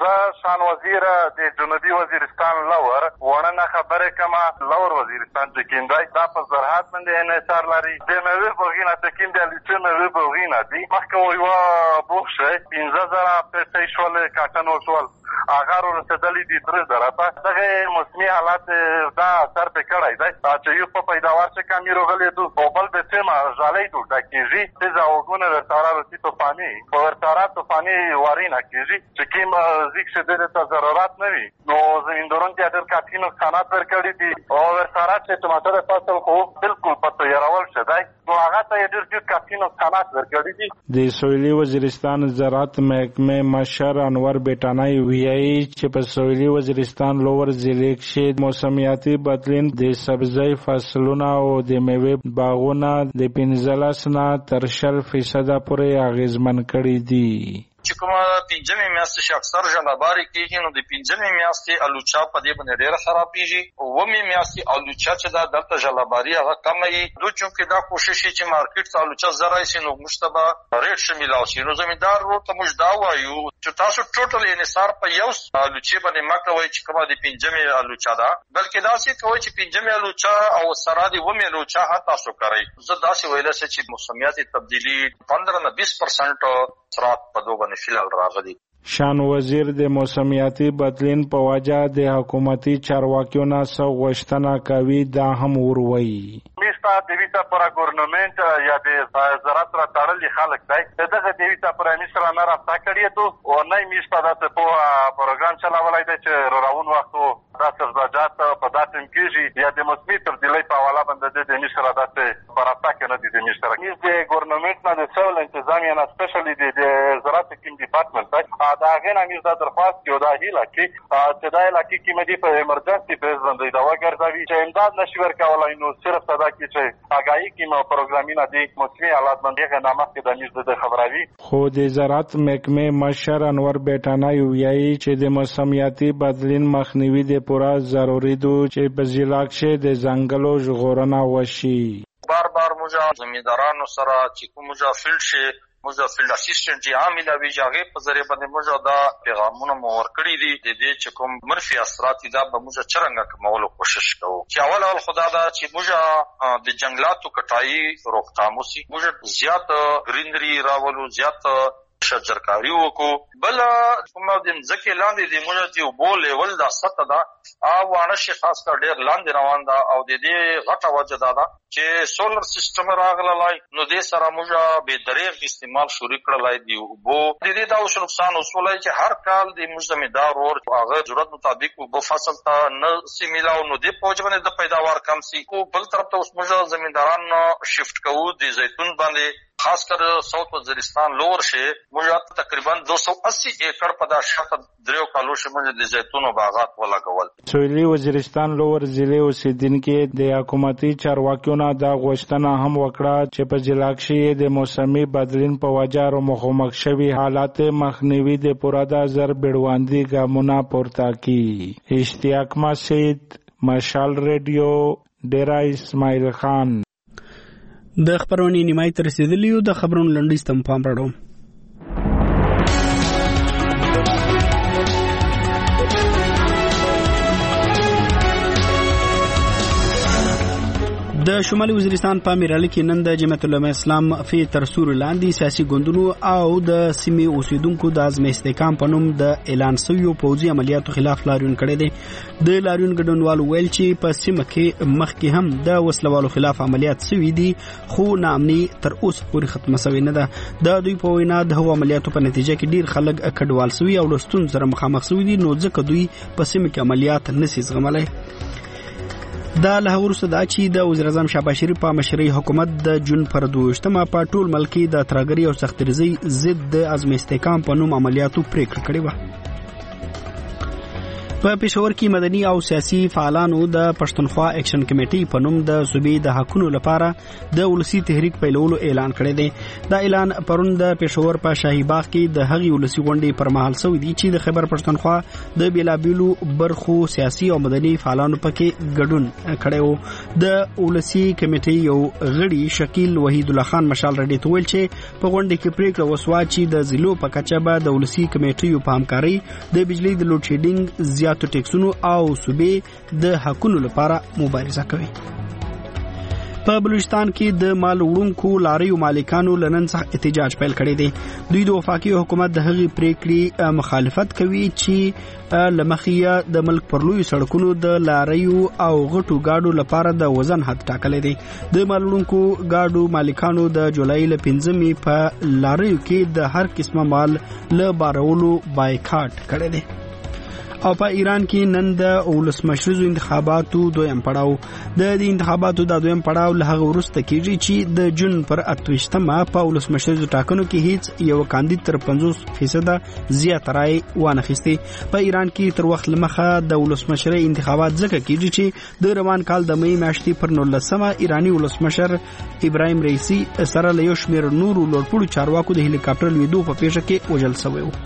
شان وزیر د جنوبي وزیرستان لور ورنه خبره کما لور وزیرستان چې کیندای دا په زراعت باندې انحصار لري. د میوې باغونه چې کیندل چې میوې باغونه دي مخکې یو بوخشه پنځه زره پیسې شول کاټن وشول اگر ورسېدلې دي تر زره په دغه موسمي حالات دا اثر په کړای دی چې یو په پیداوار چې کمی روغلې دو په بل به سیمه ځالې دو د کیږي چې زاوګونه ورتاره رسې ته فانی په ورتاره ته فانی وارینه کیږي چې کیم ځکه چې د ضرورت نه وي نو زمیندوران کې ډېر کافي نقصانات ورکړي دي او ورسره چې ټماټر فصل خو بالکل په تیارول شوی نو هغه ته ډېر ډېر کافي نقصانات ورکړي دي. د سویلي وزیرستان زراعت محکمه مشر انور بیٹانای ویایي چې په سویلي وزیرستان لوور ضلع کې موسمیاتي بدلون د سبزی فصلونو او د میوې باغونو د پنځلس نه تر شل فیصده پورې اغیزمن کړي دي. چې کومه پنځمې میاشتې چې اکثر ژلابارې کېږي نو د پنځمې میاشتې الوچا په دې باندې ډېره خرابېږي. اوومې میاشتې الوچا چې دا دلته ژلاباري هغه کمه وي. دوی چونکې دا کوشش یې چې مارکیټ ته الوچا زه راشي نو موږ ته به ریټ ښه میلاو شي. نو زمیندار ورور ته موږ دا وایو چې تاسو ټوټل انحصار په یو الوچې باندې مه کوئ چې کومه د پنځمې الوچا ده بلکې داسې کوئ چې پنځمې الوچا او سره د اوومې الوچا هم تاسو کوئ. زه داسې ویلی شم چې موسمیاتي تبدیلي پندره نه بیس پرسنټ سرعت په دوه باندې فیلل راغلي. شان وزیر د موسمیاتي بدلون په وجه د حکومتي چارواکیو نه څه غوښتنه کوي دا هم وروي. میستا د ویسا پر ګورنمنت یا د زراعت را تړلي خلک دی دغه د ویسا پر مصر نه رافتا کړی ته او نه میستا د په پروګرام چلاولای دی چې راون وختو د سرزاجات په داتم کېږي یا د موسمي تبدیلۍ په حواله باندې د مصر داسې پرافتا کې نه دي د مصر کې د ګورنمنت نه د سول انتظامیه نه سپیشلی د زراعت کوم ډپارټمنټ دا غنا میز د درخواست کې دا هیله کې چې دا علاقې کې مدي په ایمرجنسي بیس باندې دا وګرځوي چې امداد نشي ورکولای نو صرف صدا کې چې اگاهي کې مو پروګرامینه دي موسمي حالات باندې غنامه کې د میز د خبروي. خو د زراعت محکمه مشر انور بیٹانای ویایي چې د موسمیاتي بدلون مخنیوي د پوره ضروري دي چې په ضلع کې د ځنګلو ژغورنه وشي. بار بار موږ زمیندارانو سره چې کوم موږ فیلډ شي موږ فیلډ اسسټنټ چې عامل وی جاګه په ذریعہ باندې موږ دا پیغامونه مور کړی دي د دې چې کوم منفي اثرات دا به موږ چرنګ کمولو کوشش کوو. چې اول اول خدا دا چې موږ د جنگلاتو کټای روکتام وسی موږ زیات گرینری راولو زیات شجرکاری وکړو. بل کومه د ځکه لاندې د موږ دی وبو لیول د سطح دا او وانه شي خاص کر ډیر لاندې روان ده او د دې غټه وجه دا ده چې سولر سیستم راغلای نو د سره موږ به دریغ استعمال شروع کړلای دی وبو د دې دا اوس نقصان وسولای چې هر کال د موږ زمیندار اور هغه ضرورت مطابق وبو فصل ته نه سیمیلاو نو د پوجبنه د پیداوار کم سي او بل طرف ته اوس موږ زمینداران شفت کوو د زیتون باندې خاص کر ساوث وزیرستان لور شه موږ تقریبا دو سو اسی ایکڑ په دا شاته دریو کالو شه موږ د زیتونو باغات ولګول. سویلي وزیرستان لور ضلع اوسیدونکو د حکومتي چارواکیو دا غوښتنه هم وکړه چې په ضلع کې د موسمي بدلون په وجه را مخامخ شوي حالات مخنیوي د پوره د زر بیړواندي ګامونه پورته کړي. اشتیاق مسجد، مشال ریډیو، ډیرا اسماعیل خان. د خبرونې نیمای تر رسیدلی او د خبرونو لنډیز تم پام راړو. د شمالي وزیرستان په میراله کې نن د جمعیت العلماء اسلام فی ترسور لاندې سیاسي ګوندونو او د سیمې اوسیدونکو د ازمې استحکام په نوم د اعلان شویو پوځي عملیاتو خلاف لاریون کړی دی. د لاریون ګډونوالو ویل چې په سیمه کې مخکې هم د وسلوالو خلاف عملیات شوي دي خو ناامني تر اوسه پورې ختمه شوې نه ده. د دوی په وینا د هغو عملیاتو په نتیجه کې ډیر خلک کډوال شوي او له ستونزو سره مخامخ شوي دي نو ځکه دوی په سیمه کې عملیات نشي زغملی. دا له وروسته دا چې د وزیر اعظم شهباز شریف په مشرۍ حکومت د جون پر دوشتمه په ټول ملک د ترهګرۍ او سختګریزۍ ضد د ازمې استحکام په نوم عملیاتو پریکړه کړې وه. په پېښور کې مدني او سیاسي فعالانو د پښتونخوا اکشن کمیټې په نوم د صوبې د حقونو لپاره د ولسی تحریک پیلولو اعلان کړی دی. دا اعلان پرون د پېښور په شاهي باغ کې د هغې ولسی غونډې پر مهال شوی دی چې د خیبر پښتونخوا د بیلابیلو برخو سیاسي او مدني فعالانو پکې ګډون کړی و. د ولسی کمیټې یو غړي شکیل وحید الله خان مشال رډي ته ویل چې په غونډې کې پریکړه وسوه چې د ضلعو په کچه به د ولسی کمیټې په همکارۍ د بجلی د لوډ شیډینګ زیاتو ټیکسونو او صوبې د حقونو لپاره مبارزه کوي. په بلوچستان کې د مال وړونکو لاریو مالکانو لنن څخه احتجاج پیل کړی دی. دوی د وفاقي حکومت د هغې پریکړې مخالفت کوي چې لمخیه د ملک پر لوی سړکونو د لاریو او غټو گاډو لپاره د وزن حد ټاکلی دی. د مال وړونکو گاډو مالکانو د جولای له پنځمې په لاریو کې د هر قسمه مال له بارولو بایکاټ کړی دی. او په ایران کې نن د ولسمشریزو انتخاباتو دویم پړاو د دې انتخاباتو د دویم پړاو له هغه وروسته کېږي چې د جون پر اتوشتمه په ولسمشریزو ټاکنو کې هیڅ یو کاندید تر پنځوس فیصد زیات رای وانخیستی. په ایران کې تر وخت لمخه د ولسمشرۍ انتخابات ځکه کېږي چې د روان کال د مې میاشتې پر نولسمه ایرانی ولسمشر ابراهیم رئیسی سره له یو شمېر نورو لوړپوړو چارواکو د هلیکاپټر لوېدو په پیښه کې وژل شوی و.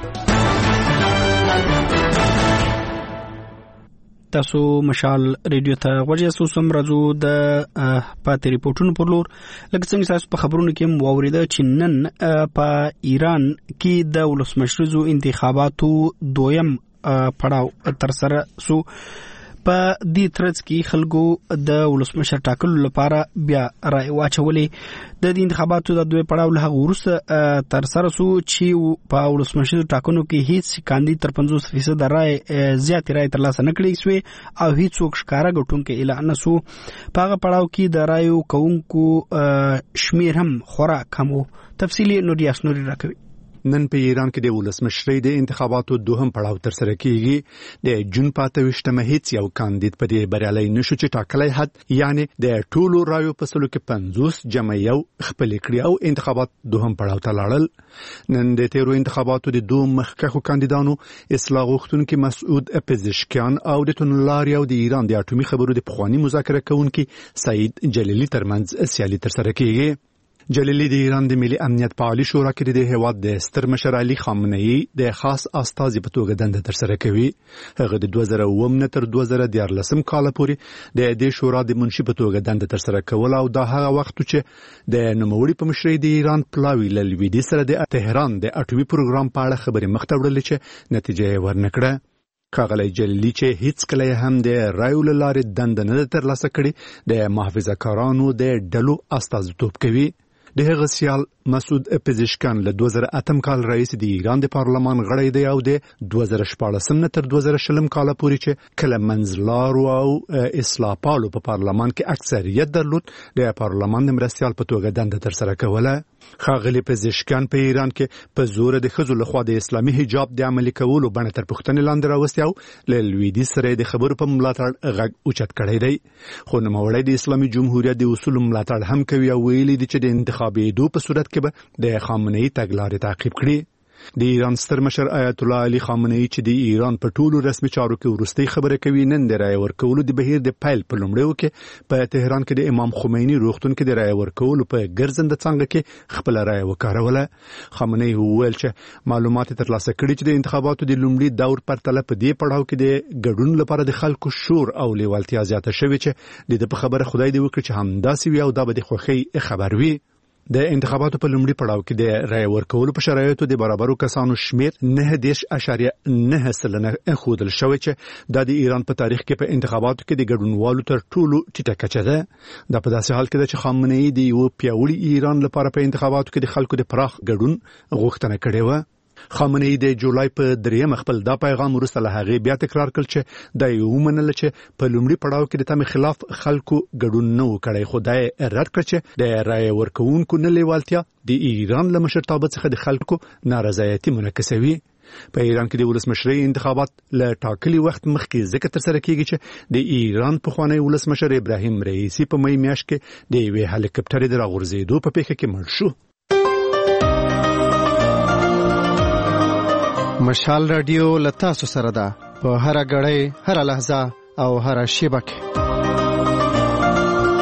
تاسو مشال ریډیو ته غوږی تاسو هم راځو د پاتې ریپورتونو پر لور. لکه څنګه تاسو په خبرونو کې هم واوریده چې نن په ایران کې د ولسمشریزو انتخاباتو دویم پړاو تر سره سو. په دې ترڅ کې خلکو د ولسمشر ټاکلو لپاره بیا رای واچولې. د دې انتخاباتو د دوی پړاو له وروسته تر سره سو چې په ولسمشر ټاکنو کې هیڅ کاندید تر پنځوس فیصد رای زیات رای ترلاسه نه کړی سوی او هیڅ څوک ښکارا ګټونکي اعلان نه سو. په هغه پړاو کې د رایو کوونکو شمیر هم خورا کم و. تفصیلی نوریاس نوري راکوي. نن په ایران کې د ولسمشرۍ د انتخاباتو دوهم پړاو تر سره کیږي. د جون په اتوشتمه هیڅ یو کاندید په دې بریالي نشو چې ټاکلی حد یعنی د ټولو رایو په سلو کې پنځوس جمع یو خپل کړی او انتخابات دوهم پړاو ته لاړل. نن د تیرو انتخاباتو د دوه مخکښو کاندیدانو اصلاح غوښتونکي مسعود پزشکیان او د تونلاري او د ایران د اټومي خبرو د پخوانی مذاکره کوونکي سعید جلیلی ترمنځ سیالي تر سره کیږي. جلیلی د ایران د ملي امنیت په عالی شورا کې د هیواد د ستر مشر علي خامنه‌ای د خاص استازي په توګه دنده تر سره کوي. هغه د دوه زره اووه نه تر دوه زره دیارلسم کال پورې د دې شورا د منشي په توګه دنده تر سره کول او دا هغه وخت چې د نوموړي په مشرۍ د ایران پلاوی لویدي سره د تهران د اټومي پروګرام په اړه خبرې مخ ته وړلې چې نتیجه یې ورنکړه. کاغلی جلیلی چې هیڅ کله هم د رایو له لارې دنده نه ترلاسه کړي د محافظه کارانو د ډلو استازیتوب کوي. د هغه سیال مسعود پزشکان له دوه زره اتم کال رئیس د ایران د پارلمان غړی دی او د دوه زره شپاړس نه تر دوه زره شل کال پورې چې کله منځلارو او اصلاح پالو په پارلمان کې اکثریت درلود د پارلمان د مرستیال په توګه دنده تر سره کوله. ښاغلي پزشکان په ایران کې په زور د ښځو لخوا د اسلامي حجاب د عملي کولو بڼه تر پوښتنې لاندې راوستې او له لویدیځ سره د خبرو په ملاتړ غږ اوچت کړی دی. خو نوموړی د اسلامي جمهوریت د اصولو ملاتړ هم کوي او ویلي دي چې د انتخابېدو په صورت کې به د خامنه‌ای تګلارې تعقیب کړي. د ایران ستر مشر آیت الله علي خامنه‌ای چې د ایران په ټولو رسمي چارو کې وروستۍ خبره کوي نن د رای ورکولو د بهیر د پیل په لومړیو کې په تهران کې د امام خمیني روغتون کې د رای ورکولو په ګرځنده څنګه کې خپل رای وکاروله. خامنه‌ای وویل چې معلومات ترلاسه کړي چې د انتخاباتو د لومړي دور پرتله په دې پړاو کې د ګډون لپاره د خلکو شور او لیوالتیا زیاته شوې چې د په خبره خدای دې وکړي چې همداسې وي او دا به د خوښۍ خبر وي. د انتخاباتو په لومړي پړاو کې د رای ورکولو په شرایطو د برابرو کسانو شمیر نه دیش اشاریه نه سلنه خودل شوی چې د ایران په تاریخ کې په انتخاباتو کې د ګډونوالو تر ټولو ټیټه کچه ده. دا په داسې حال کې ده چې خامنه‌ای د یو پیاوړي ایران لپاره په انتخاباتو کې د خلکو د پراخ ګډون غوښتنه کړې و. خامنه‌ای د جولای په دریم خپل دا پیغام وروسته له هغه بیا تکرار کړ چې د یو منل چې په لومړي پړاو کې د تم خلاف خلکو ګډون نه وکړي خو دا رد کړ چې د رای ورکوونکو نه لیوالتیا د ایران له مشرتابه څخه د خلکو نارضایتي منعکسوي. په ایران کې د ولسمشرۍ انتخابات له ټاکلي وخت مخکې ځکه تر سره کیږي چې د ایران پخوانی ولسمشر ابراهیم رئیسی په مې میاشت کې د یوې هلیکاپټر د راغورځېدو په پیښه کې مړ شو. مشال رادیو لتا سو سره ده په هر غړې هر لحظه او هر شیبه کې.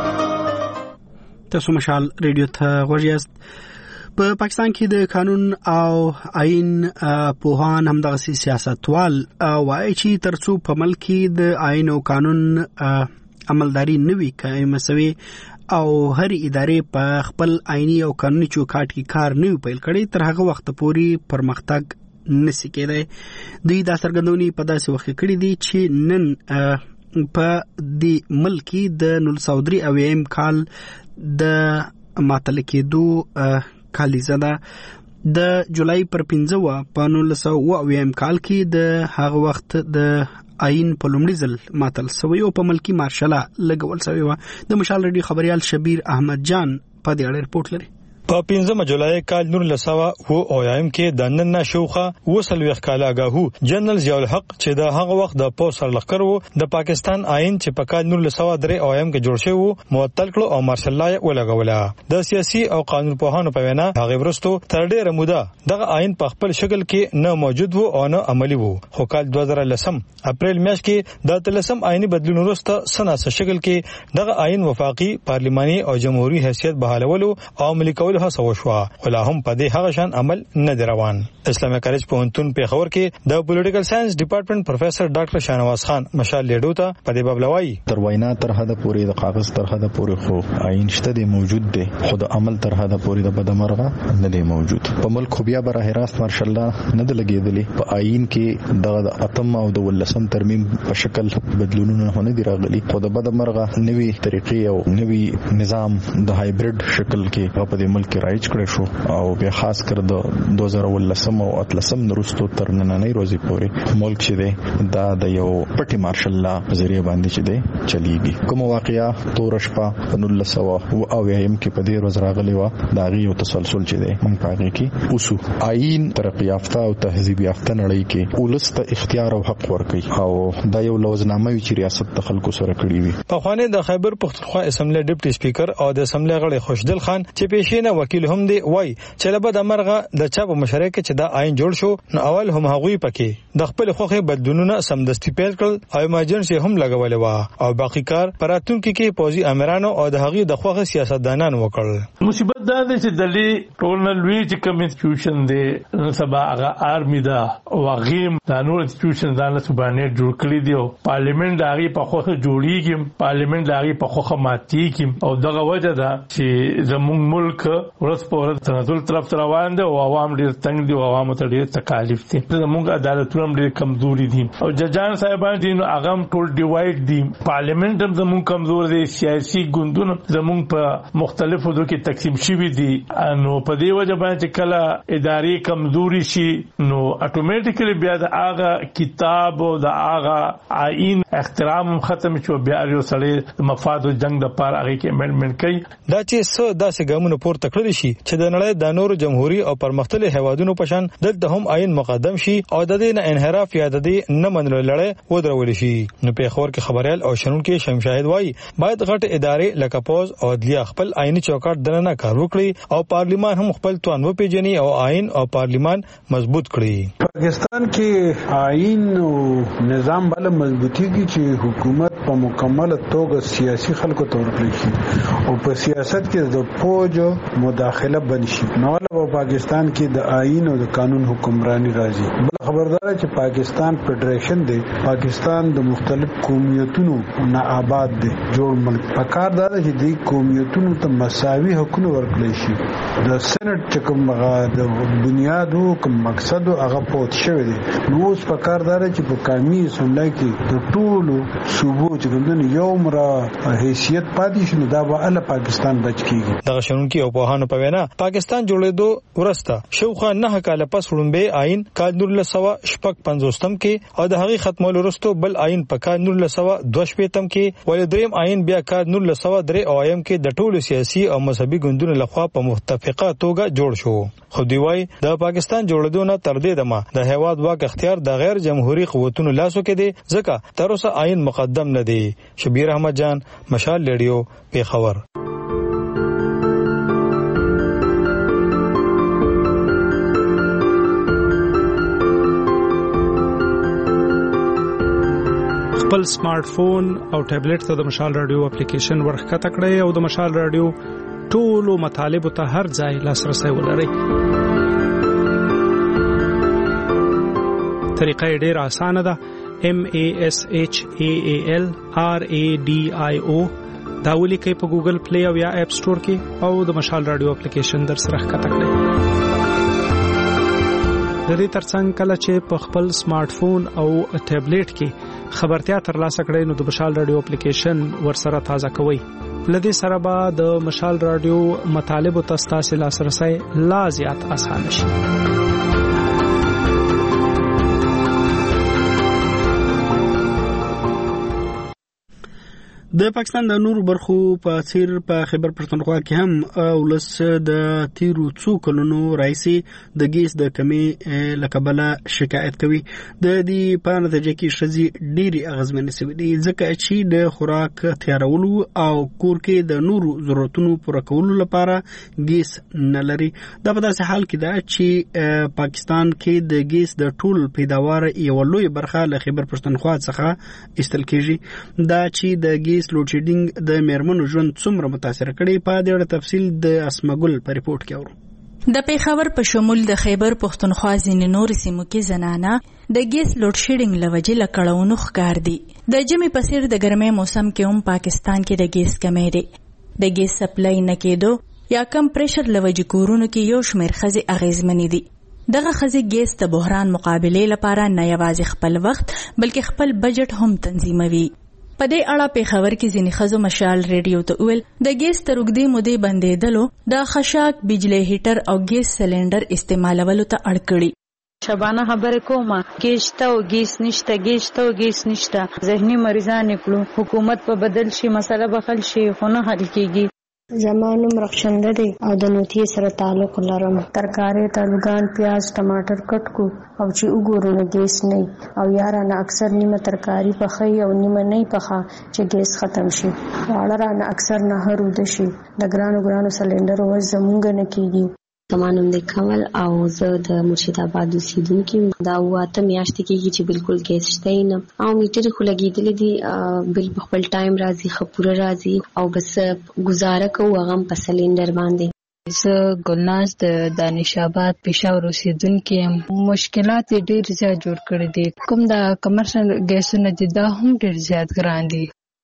تاسو مشال رادیو ته غوړیاست. په پاکستان کې د قانون او آئین پوهان همدغه سیاستوال وایي چې ترڅو په ملک کې د آئین او قانون عملداري نوي قائم شوي او هر ادارې په خپل آئینی او قانوني چوکاټ کې کار نه پیل کړي تر هغه وخت پورې پرمختګ نسی کېدای. دوی دا څرګندونې په داسې وخت کې کړې دي چې نن په دې ملک د نول سعودي اویم کال د ماتل کېدو کالیزه ده. د جولای پر پنځه په نول سعودي اویم کال کې د هغه وخت د آئین په لومړي ځل ماتل شوی او په ملکی مارشاله لګول شوی و. د مشال رډي خبريال شبیر احمد جان په دې اړه رپورټ لري. په پنځمه جولای کال نور لسوا و اویم کې د نن نشوخه وصل وخت کاله غاهو جنرال ضیاء الحق چې د هغه وخت د پوس سرلخر وو د پاکستان آئین چې په کال نور لسوا درې اویم کې جوړ شوی وو معطل کړو او مارشال لا ولګوله. د سیاسي او قانون پوهانو په وینا هغه ورستو تر ډیره موده دغه آئین په خپل شکل کې نه موجود وو او نه عملی وو. خو کال دوه زره لسم اپریل میاشت کې د تلسم آئینی بدلون وروسته سناسه شکل کې دغه آئین وفاقي پارلماني او جمهوریت حیثیت بحالولو او عملي کولو هڅه وشوه. ولا هم په دې هغه شان عمل نه روان. اسلامي کالج پوهنتون پیښور کې د پولیټیکل ساينس ډپارټمنټ پروفیسور ډاکټر شاهنواز خان مشال لیډو ته په دې باب لوي تر وینا تر حد پورې د کاغذ تر حد پورې خو آئین شته دی موجود دی خو د عمل تر حد پورې د بدمرغه نه دی موجود. په ملک خو بیا بر راست مارشال الله نه لګیدلی په آئین کې د اتم او د ولسم ترمیم په شکل بدلونونه نه دی راغلي خو د بدمرغه نوي طریقې او نوي نظام د هایبرید شکل کې په دې ملک کې رایج کړی شو او بیا خاص کر د دوه زره ولسم او اتلسم نورستو تر نننۍ ورځې پورې ملک چې دی دا د یو پټي مارشال لا ذریعہ باندې چې دی چلیږي. کوم واقعیا تور شپه په نولسو او اویم کې په دې ورځ راغلی و دا غي یو تسلسل چې دی مونږ پاره کې اوسو آئین ترقی یافته او تهذیب یافته نړۍ کې ولست اختیار او حق ورکړي او دا یو لوزنامه وی چې ریاست د خلکو سره کړی وي. په خوانه د خیبر پختونخوا اسمبلی ډیپټي سپیکر او د اسمبلی غړي خوشدل خان چې پیښینه وکیل هم دی وای چې له بده مرغه د چا په مشرۍ کې چې دا آئین جوړ شو نو اول هم هغوی پکې د خپل خوخه بدلونونه سمدستي پیل کړل او ایمرجنسي هم لګولې و او باقی کار پراتونکو کې پوزي امرانو او د هغوی د خوخه سیاستدانان وکړل. مصیبت دا ده چې دلی ټول لوی چې کوم انسټیټیوشن دی نو سبا هغه آرمي دا او غیم د نور انسټیټیوشن ځان له سبانه جوړ کړی دی او پارلیمنت د هغه په خوخه جوړیږي پارلیمنت د هغه په خوخه ماتيږي او دغه وجه ده چې زموږ ملک ورځ په ورځ تنزل طرف ته روان دي او عوام ډیر تنگ دي او عوام ته ډیر تکالیف دي. زموږ عدالتونه ډیر کمزوري دي او ججان صاحبان دي نو هغه ټول ډیوایډ دي. پارلیمنت هم زموږ کمزور دي، سیاسي ګوندونه زموږ په مختلفو ځو کې تقسیم شوي دي. نو په دې وجه باندې کله اداري کمزوري شي نو اتوماتیکلی بیا د هغه کتاب او د هغه آئین احترام ختم شو، بیا یو سړی د مفاد او جنگ د پاره هغه کې امندمنت کوي. دا چې څه داسې ګامونه پورته کړل شي چې د نړۍ د نورو جمهوریت او پرمختللي هیوادونو په شان دلته هم آئین مقدم شي او د دې نه انحراف یا د دې نه منلو لړۍ ودرول شي. نو په خبر کې خبريال او شنونکو شمشاهد وایي باید غټ ادارې لکه پوز او عدلیه خپل آئینی چوکاټ دننه کار وکړي او پارلیمان هم خپل توان وپیژني او آئین او پارلیمان مضبوط کړي. پاکستان کې آئین او نظام بل مضبوطی کی چې حکومت په مکمل توګه سیاسي خلکو ته ورکړي شي او په سیاست کې د فوج مداخله بند شي. نو په پاکستان کې د آئین او د قانون حکمرانی راځي. بل خبردار چې پاکستان فدریشن دی، پاکستان د مختلف قومیتونو نه آباد دی جوړ ملک. پکار دا چې د قومیتونو ته مساوي حقوق ورکړي شي. د سېنات چې کوم د بنیادو کوم مقصد هغه پوت شوی دی. نو اوس پکار دا چې په قومي اسمبلی کې د ټولو صوبو چې کوم یو مرا حیثیت پاتې شي، دا به ال پاکستان بچ کیږي. د شنونکو او په هانو په وینا پاکستان جوړېدو ورسته شوخه نه کاله پس وړاندې آئین کال نور له سوا شپږ پنځوستم کې او د هغې ختمولو وروسته بل آئین په کال نور له سوا دوه شپېتم کې ولې دریم آئین بیا کال نور له سوا درې اویم کې د ټولو سیاسي او مذهبي ګوندونو لخوا په متفقه توګه جوړ شو. خو دی وايي د پاکستان جوړېدو نه تر دې دمه د هیواد واک اختیار د غیر جمهوریت قوتونو لاسو کې دی، ځکه تر اوسه آئین مقدم نه دی. شبیر احمد جان، مشال ریډیو، پیښور. خپل سمارټ فون او ټابلیټ ته د مشال رادیو اپلیکیشن ورخکته کړئ او د مشال رادیو ټولو مطالبه ته هر ځای لاسرسي ولرئ. طریقه ډیره اسانه ده. M A S H A A L R A D I O دا ولیکئ په ګوګل پلی او یا اپ سٹور کې او د مشال رادیو اپلیکیشن در سره ښکته کړئ. د دې ترڅنګ کله چې په خپل سمارټ فون او ټابلیټ کې خبرتیا ترلاسه کړئ نو د مشال رادیو اپلیکیشن ورسره تازه کوئ. لدې سره به د مشال رادیو مطالب او تاسو لاسرسي لا زیات اسانه شي. د پاکستان د نورو برخو په څیر په خیبر پښتونخوا کې هم ولس د تیرو څو کلونو راځي د ګیس د کمی لکبله شکایت کوي. د دې په نتیجه کې شذي ډيري اغزمن سوي دي ځکه چې د خوراک تیارولو او کور کې د نورو ضرورتونو پوره کولو لپاره ګیس نه لري. دا په داسې حال کې ده چې پاکستان کې د ګیس د ټول پیداوار یو لوی برخه له خیبر پښتونخوا څخه استل کیږي. دا چې د ګیس لوډ شیډینګ د میرمنو ژوند څومره متاثر کړي په دې اړه تفصیل د اسمګل په ریپورت کې اورو. د پیښور په شمول د خیبر پښتونخوا ځینې نور سیمو کې زنانه د ګیس لوډ شیډینګ لوجې لکړاونو ښکار دي. د جمی پسیر د ګرمۍ موسم کې هم پاکستان کې د ګیس کمی دی. د ګیس سپلای نه کېدو یا کم پریشر لوجې کورونو کې یو شمېر ښځې اغیزمنې دي. دغه ښځې ګیس د بحران مقابلې لپاره نه یوازې خپل وخت بلکې خپل بجټ هم تنظیموي. په دې اړه پیښور کې ځینې ښځو مشال ریډیو ته وویل د ګیس تر اوږدې مودې بندېدلو د خشاک بجلی هیټر او ګیس سلنډر استعمالولو ته اړ کړي. شبانه خبره کومه ګیس ته او ګیس نشته ګیس ته او ګیس نشته ذهني مریضان کړو. حکومت په بدل شي مسله به حل شي خو نه حل کیږي. زمانو مرخصنده دي او د نوتی سره تعلق لرم. ترکارې تلګان پیاز ټماټر کټ کو او چې وګورو نو ګیس نه او یارانه اکثر نیمه ترکاری پخې او نیمه نه پخا چې ګیس ختم شي. واړه اکثر نه هرو د شي د ګرانو ګرانو سلندر و زمونږ نه کیږي. زمانم د کمل او زه د مرشد آباد اوسیدونکو دا واته میاشتې کېږي چې بالکل ګیس شته نه او میټر خو لګېدلې دي بل په خپل ټایم راځي خپوره راځي او بس گزاره کوو هغه په سلندر باندې. زه ګلناز د دانش آباد پېښور اوسیدونکو یم. مشکلات ډېر زیات جوړ کړي دي. کوم د کمرشل ګیسونه دي دا هم ډېر زیات ګران دي.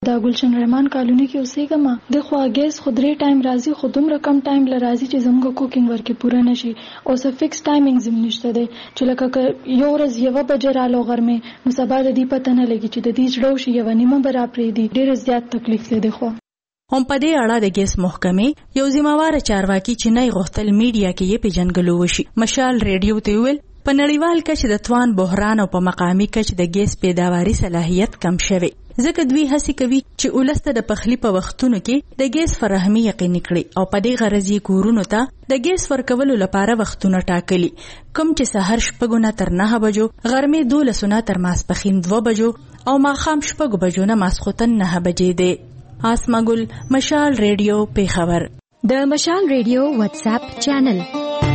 دا ګلشن رحمان کالونی کې اوسېږم د خو اگیز خودري ټایم راځي خو دومره کم ټایم لرازي چې زموږ کوکینګ ورکې پوره نشي او څه فکس ټایمینګ زم نشته دی چې لکه یو ورځ یو بجې رالو غرمه نو سبا د دې پته نه لګي چې د دې جوړو شي یو نیمه برابر دی ډېر زیات تکلیف دی خو هم په دې اړه د ګیس محکمې یو ذمہوار چارواکي چې نه غوښتل میډیا کې یې پیژنګلو وشي مشال ریډیو ته ویل په نړیوال کچ د توان بحران او په مقامی کچ د ګیس پیداواري صلاحیت کم شوی ځکه دوی هڅه کوي چې ولسته د پخلی په وختونو کې د ګیس فراهمي یقیني کړي او په دې غرض یې کورونو ته د ګیس ورکولو لپاره وختونه ټاکلي کوم چې سحر شپږونه تر نه بجو غرمې دولسونه تر ماسپخین دوه بجو او ماښام شپږ بجو نه ماسخوتن نه بجې دی. آسما ګل، مشال ریډیو، پیښور. د مشال ریډیو واتس اپ چینل.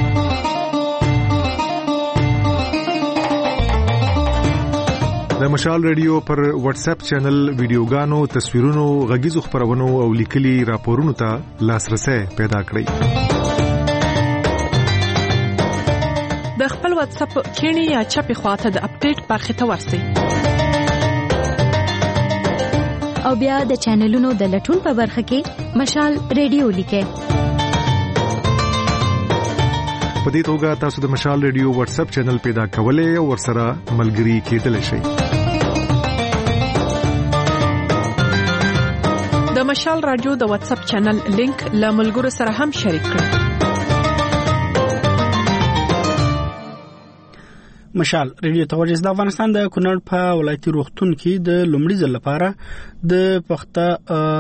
د مشال ریډیو پر واتس اپ چینل ویډیوګانو، تصویرونو، غږیزو خبرونو او لیکلي راپورونو ته لاسرسي پیدا کړئ. د خپل واتس اپ کینی یا چپی خواته د اپډیټ برخه ته ورسئ او بیا د چینلونو د لټون په برخه کې مشال ریډیو لیکئ. په دې توګه تاسو د مشال ریډیو واتس اپ چینل پیدا کولای او ورسره ملګري کېدلی شئ. د مشال رادیو د واتس اپ چینل لینک له ملګرو سره هم شریک کړئ. مشال ریډیو توجه د افغانستان د کونړ په ولایتي روغتون کې د لومړي ځل لپاره د پخته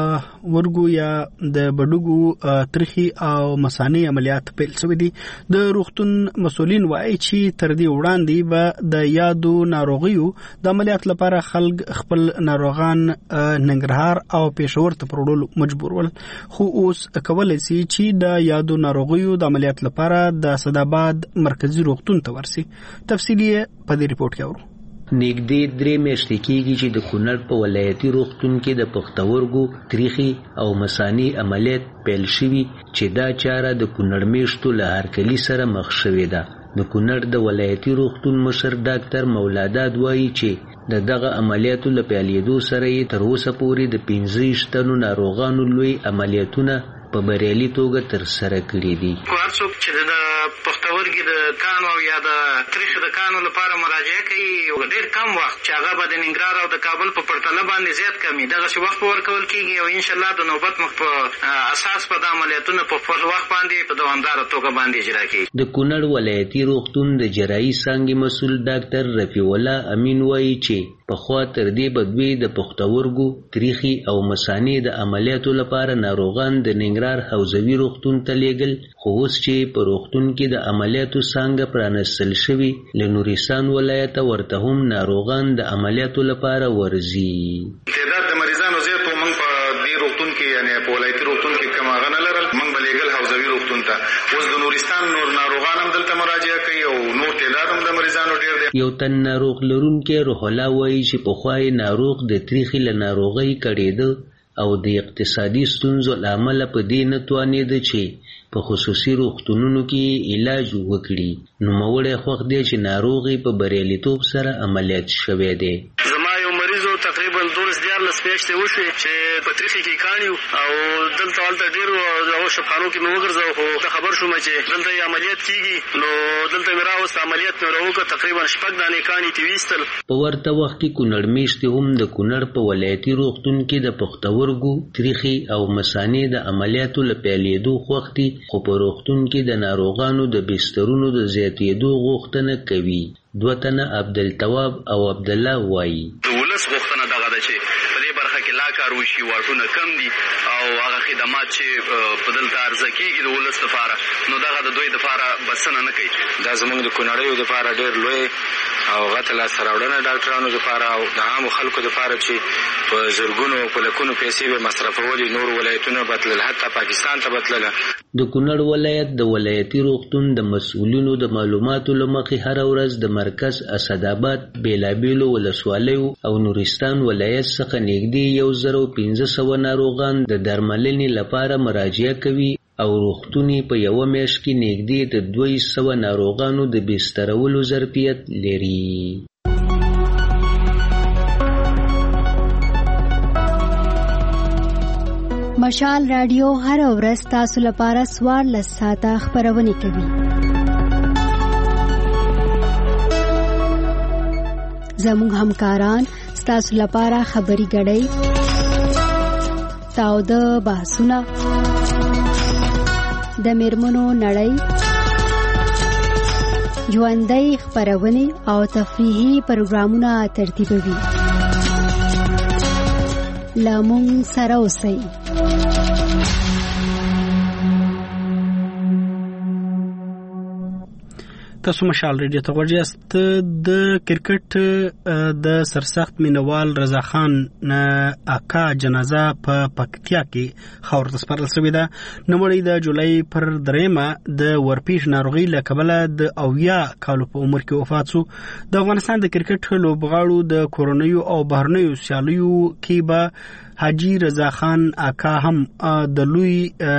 ورګو یا د بډوګو ترخی او مسانی عملیات پیل شوې دي. د روغتون مسولین وایي چې تر دې وړاندې به د یادو ناروغیو د عملیات لپاره خلک خپل ناروغان ننګرهار او پېښور ته پروړل مجبور ول، خو اوس کولای شي چې د یادو ناروغیو د عملیات لپاره د صداباد مرکزی روغتون ته ورسي. تفصیلی په دې ریپورت کې اورو. نږدې درې میاشتې کېږي چې د کونړ په ولایتي روغتون کې د پښتورګو تریخي او مسانی عملیات پیل شوي چې دا چاره د کونړ میشتو له هرکلي سره مخ شوې ده. د کونړ د ولایتي روغتون مشر ډاکټر مولاداد وایي چې د دغه عملیاتو له پیلېدو سره یې تر اوسه پورې د پنځه ویشت تنو ناروغانو لوی عملیاتونه په بریالي توګه تر سره کړي دي. هر څوک چې د پښتورګي د کانو او یا د تریخي د کانو لپاره مراجعه کوي ډېر کم وخت چې هغه به د ننګرهار او د کابل په پرتله باندې زیات کم وي دغسې وخت به ورکول کېږي او انشاءالله د نوبت مخ په اساس په د عملیاتونه په خپل وخت باندې په دوامداره توګه باندې اجرا کېږي. د کونړ ولایتي روغتون د جراحي څانګې مسؤل ډاکټر رفیع الله امین وایي چې پخوا تر دې به دوی د پښتورګو تریخي او مسانی د عملیاتو لپاره ناروغان د ننګرهار حوزوي روغتون ته لیږل، خو اوس چې په روغتون کې د عملیاتو څانګه پرانستل شوي له نورستان ولایت ورته هم ناروغان د عملیاتو لپاره ورځي. تعداد د مریضانو زیات و موږ په دې روغتون کې یعنی په ولایتي روغتون کې کم هغه نه لرل، موږ به لیږل حوزوي روغتون ته. اوس د نورستان نور ناروغان هم دلته مراجعه کوي او نور تعداد هم د مریضانو ډېر دی. یو تن ناروغ لرونکی روح الله وایي چې پخوا یې ناروغ د تریخي له ناروغۍ کړېده او د اقتصادي ستونزو له امله په دې نه توانېده چې په خصوصي روغتونونو کې علاج وکړي. نوموړی خوښ دی چې ناروغي په بریالیتوب سره عملیات شوی دی. زما یو مریضو تقریبا دولس دیارلس میاشتې وشوې چې په تریخي کې کاڼي او دلته هلته ډېر هغو شفخانو کې مې وګرځاو، خو ته خبر شوم چې دلته یې عملیات کېږي نو دلته مې راوست عملیات مې راوکړه، تقریبا شپږ دانې کاڼي ترې ویستل. په ورته وخت کې کونړ میشتې هم د کونړ په ولایتي روغتون کې د پښتورګو تریخي او مثانې د عملیاتو له پیلېدو خوښ دي، خو په روغتون کې د ناروغانو د بسترونو د زیاتېدو غوښتنه کوي. دوه تنه عبدالتواب او عبدالله وایي د ولس غوښتنه دغه ده چې په دې برخه کې لا کار وشي، واټونه کم دي او هغه خدمات چې په دلته عرضه کېږي د ولس لپاره نو دغه د دوی لپاره بسنه نه کوي. دا زموږ د کونړیو لپاره ډېر لوی او غټه لاسته راوړنه ډاکټرانو لپاره او د عامو خلکو لپاره چې په زرګونو په لکونو پیسې به مصرفولي، نور ولایتونه بتلل، حتی پاکستان ته بتلله. د کونړ ولایت د ولایتي روغتون د مسؤلینو د معلوماتو له مخې هره ورځ د مرکز اسداباد بیلابیلو ولسوالیو او نورستان ولایت څخه نږدې یو زر او پنځه سوه ناروغان د درملنې لپاره مراجعه کوي او روغتون په یوه میاشت کې نږدې د دوه سوه ناروغانو د بسترولو ظرفیت لري. مشال رادیو هر ورځ تاسو لپاره څوارلس ساعته خپرونه کوي. زموږ همکاران ستاسو لپاره خبري غړي تاوده بحثونه د میرمنو نړۍ ژوندۍ خپرونه او تفریحي پروګرامونه ترتیبوي. لامون سره اوسئ. تاسو مشال ریډیو ته غوږ یاست. د کرکټ د سرسخت مینوال رضا خان اکا جنازه په پکتیا کې خاور ته سپارل شوې ده. نوموړی د جولای پر دریمه د ورپیش ناروغي له کبله د اویا کالو په عمر کې وفات شو. د افغانستان د کرکټ لوبغاړو د کورونیو او بهرنیو سیالیو کې به حاجی رضا خان اکا هم د لوی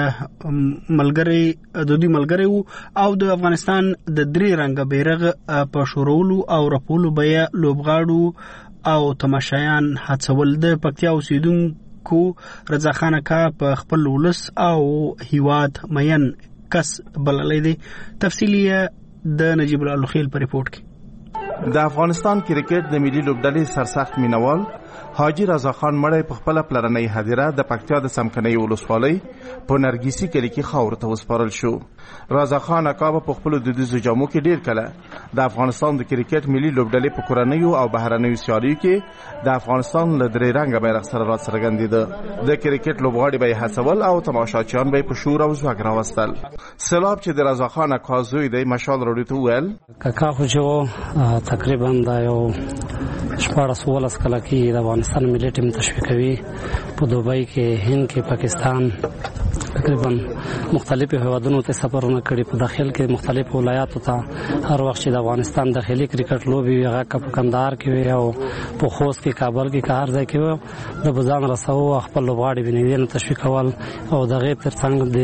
ملګری د دوی ملګری وو او د افغانستان د درې رنګه بیرغ په شورولو او رپولو بیا لوبغاړو او تماشایان هڅول. د پکتیا اوسیدونکو رضا خان اکا په خپل ولس او هیواد مین کس بللی دی. تفصیلی د نجیب الله خیل په ریپورت کې. د افغانستان کرکټ د ملي لوبډلې سرسخت مینوال حاجی رضا خان مړی په خپل پلرنۍ هدیره د پکتیا د سمکنۍ ولسوالۍ په نرګیسي کلی کې خاور ته وسپارل شو. رضا خان اکا په خپل دودیزو جامو کې ډیر کله د افغانستان د کرکټ ملي لوبډلې په کورنیو او بهرنیو سیالیو کې د افغانستان له درې رنګه بیرغ سره راڅرګندېده. د کرکټ لوبغاړي به هڅول او تماشاچیان به په شور او ځواک راوستل. سلام چې د رضا خان اکا زوی دی مشال راډیو ته وویل کاکا خو جو تقریبا دا یو شپاړس ولس کله کې د افغانستان ملي ټیم تشویقوي په دوبۍ کې، هند کې، پاکستان تقریبا مختلفو هیوادونو ته سفرونه کړي. په داخل کې مختلفو ولایاتو ته هر وخت چې د افغانستان داخلي کرکټ لوبي هغه په کندهار کې او په خوست کې، کابل کې، هر ځای کې د بزان رسو خپل لوبغاړي بنوي تشویقول او دغه ترڅنګ د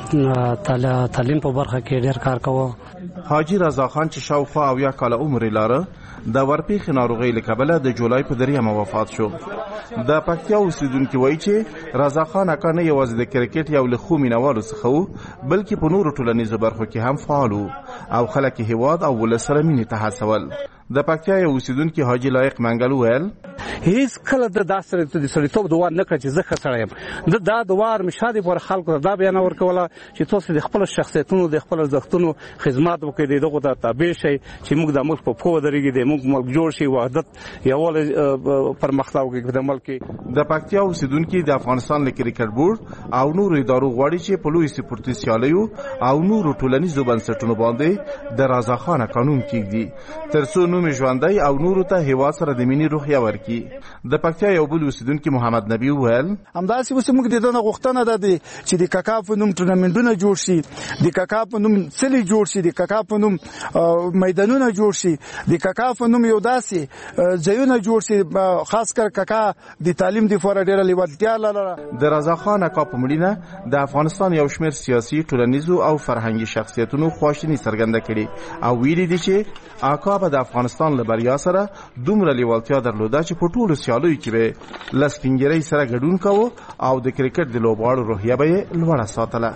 تعلیم په برخه کې ډېر کار کوي. حاجی رضا خان چې شاوخوا اویا کاله عمر لاره د ورپیخ ناروغۍ له کبله د جولای په دریمه وفات شو. د پکتیا اوسیدونکي وایي چې رضا خان اکا نه یوازې د کرکټ یو له خو مینوالو څخه و بلکې په نورو ټولنیزو برخو کې هم فعال و او خلک هیواد او ولس سره مینې ته هڅول. د پکتیا یو اوسیدونکي حاجی لایق منګل وویل هیڅ کله د داسې د سړیتوب دوار نه کړ چې زه ښه سړی یم. د دا دوار مشادې پر خلکو دا بیان ورکوله چې تاسو د خپل شخصیتونو د خپل ارزښتونو خدمت وکړئ، دغه ته تابع شئ چې موږ د ملک په پوه درېږي، د موږ ملک جوړ شي، وحدت یووالی پرمختګ وکړي د ملک. د پکتیا اوسیدونکي د افغانستان له کرکټ بورډ او نورو ادارو غواړي چې په لوی سپورتي سیالیو او نورو ټولنیزو بنسټونو باندې د رضا خان قانون کېږدي تر څو نوم ژوندی او نورو ته هیواد سره د مینې روحیه ورکړي. د پکتیا یو بل اوسیدونکي محمد نبی وویل همداسې اوس موږ د دغه غوښتنه ده چې د کاکا په نوم ټورنمنټونه جوړ شي، د کاکا په نوم سلی جوړ شي، د کاکا په نوم میدانونه جوړ شي، د کاکا په نوم یو داسې ځایونه جوړ شي، خاص کر کاکا د تعلیم د فور ډیره لیوالتیا لرله. د رضا خان اکا په مړینه د افغانستان یو شمېر سیاسي، ټولنیزو او فرهنګي شخصیتونو خواشیني څرګنده کړي او ویلي دي چې اکا به د افغانستان له بریا سره دومره لیوالتیا درلوده چې په ټولو سیالیو کې به له سپینګیرۍ سره ګډون کاوه او د کرکټ د لوبغاړو روحیه به یې لوړه ساتله.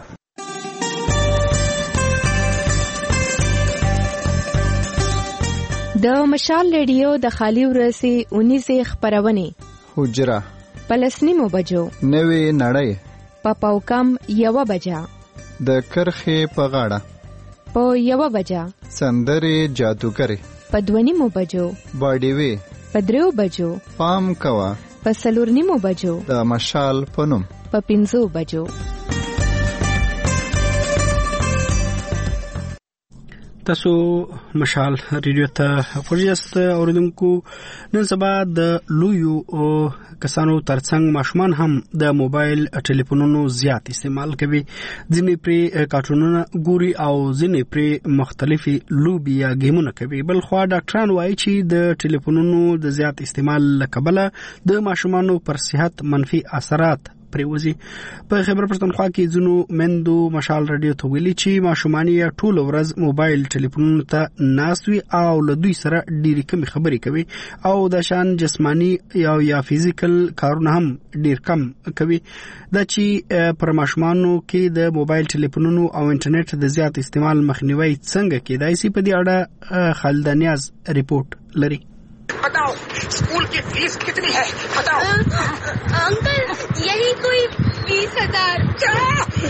د مشال ریډیو د خالي ورسي اونیزه خبرونه حجره پلسنیمو بجو نوې نړۍ په پاوکم یو بجا د کرخې په غاړه په یو بجا سندري جادوګری په دونیمو بجو باډي وی په دریو بجو پام کوا په سلورنیمو بجو د مشال پنوم په پنځو بجو. تاسو مشال ریډیو ته خوښیاست اوریدونکو. نن سبا د لویو کسانو ترڅنګ ماشومان هم د موبایل ټلیفونونو زیات استعمال کوي. ځینې پرې کارټونونه ګوري او ځینې پرې مختلفي لوبي یا گیمونه کوي. بل خو ډاکټران وایي چې د ټلیفونونو د زیات استعمال له کبله د ماشومانو پر صحت منفي اثرات پریوزي. په خیبر پښتونخوا کې ځینو مندو مشال رادیو ته ویلي چې ماشومان یې ټول ورځ موبایل ټلیفونونو ته ناست وي او له دوی سره ډېرې کمې خبرې کوي او د شان جسمانی یا یا فزیکل کارونه هم ډېر کم کوي. دا چې پر ماشومانو کې د موبایل ټلیفونونو او انټرنیټ د زیات استعمال مخنیوي څنګه کېدای شي، په دې اړه خالد نیاز ریپورت لري. बताओ स्कूल की फीस कितनी है बताओ अंकल यही कोई बीस हजार.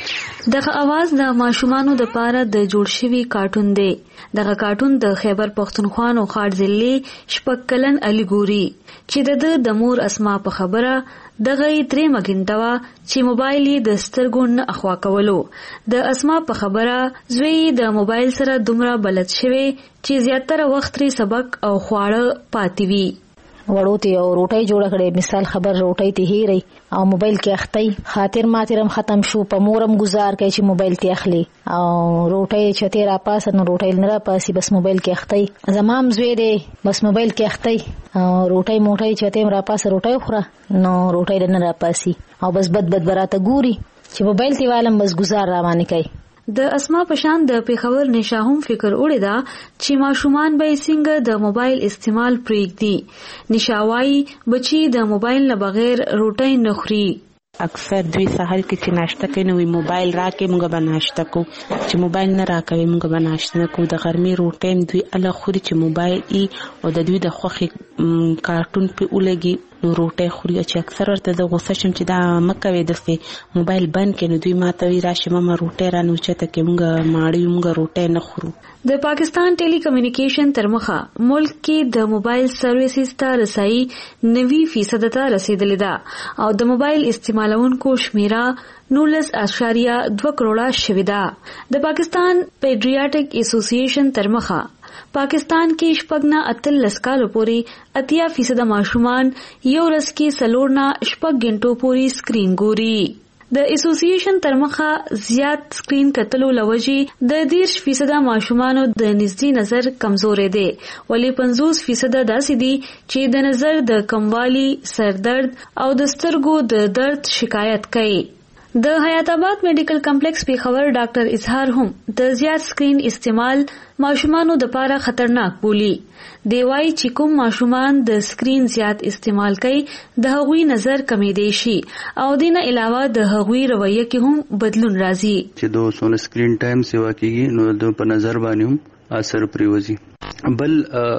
دغه आवाज د ماشومانو د پاره د جوړ شوی کارټون دی. دغه کارټون د خیبر پښتونخوا نو خاط ضلع شپږ کلن علي ګوري چې د د مور اسما په خبره دغه تری مګنټوا چې موبایل یې د سترګو نه اخوا کولو. د اسما په خبره زوی د موبایل سره دومره بلد شوی چې زیاتره وخت لري سبق او خواړه پاتې وي. وړو ته او روټي جوړ کړي، مثال خبر روټي ته هېري او موبایل کې اختی، خاطر ماترم ختم شو، په مورم گزار کوي چې موبایل ته اخلي او روټي چته را پاس نو روټي نه را پاسي، بس موبایل کې اختی. زمام زوی دی بس موبایل کې اختی او روټي موټي چته را پاس روټي خوره نو روټي نه را پاسي او بس بد بد براته ګوري چې موبایل ته والم بس گزار روانه کوي. د اسما پشان د پیښور نشاهم فکر وړي دا چې ماشومان به څنګه د موبایل استعمال پریږدي. نشاوای بچي د موبایل نه بغیر روټي نه خوري. اکثر دوی سحر کې چې ناشته کوي نو موبایل راکې موږ به ناشته کو، چې موبایل نه راکوي موږ به ناشته نه کو. د غرمې روټي دوی الله خوري چې موبایل ای او د دوی د خوخي کارټون په ولګي نو روټي خوري. چې اکثر ورته د غوسه شم چې دا مکوي دسه موبایل بند کړي، دوی ماته وی راشي ماما روټي را نوچته کې موږ ماړی موږ روټي نه خورو. د پاکستان ټیلی کمیونیکیشن تر مخه ملک کې د موبایل سرویسز ته رسایي نوي فیصد ته رسیدلې ده او د موبایل استعمالونکو شمیره نولس اشاریه دوه کروڑه شوې ده. د پاکستان پیډریاټک اسوسییشن تر مخه پاکستان کې شپږ نه اتلس کالو پورې اتیا فیصد ماشومان یو ورځ کې څلور نه شپږ غنټو پورې سکرین ګوري. د اسوسییشن تر مخه زیات سکرین کتلو لوجي د دیرش فیصد ماشومانو د نږدې نظر کمزورې دي، ولی پنځوس فیصد داسې دي چې د نظر د کموالي، سردرد او د سترګو د درد شکایت کوي. د حیات آباد میډیکل کمپلیکس پیښور ډاکټر اظهار هم د زیات سکرین استعمال ماشومانو د پاره خطرناک بولی. دی وايي چې کوم ماشومان د سکرین زیات استعمال کوي د هغوی نظر کمی دی شي او دینه علاوه د هغوی رویه کې هم بدلون راځي. چې د سون سکرین ټایم سیوا کیږي نو د په نظر باندې هم اثر پریوزي. بل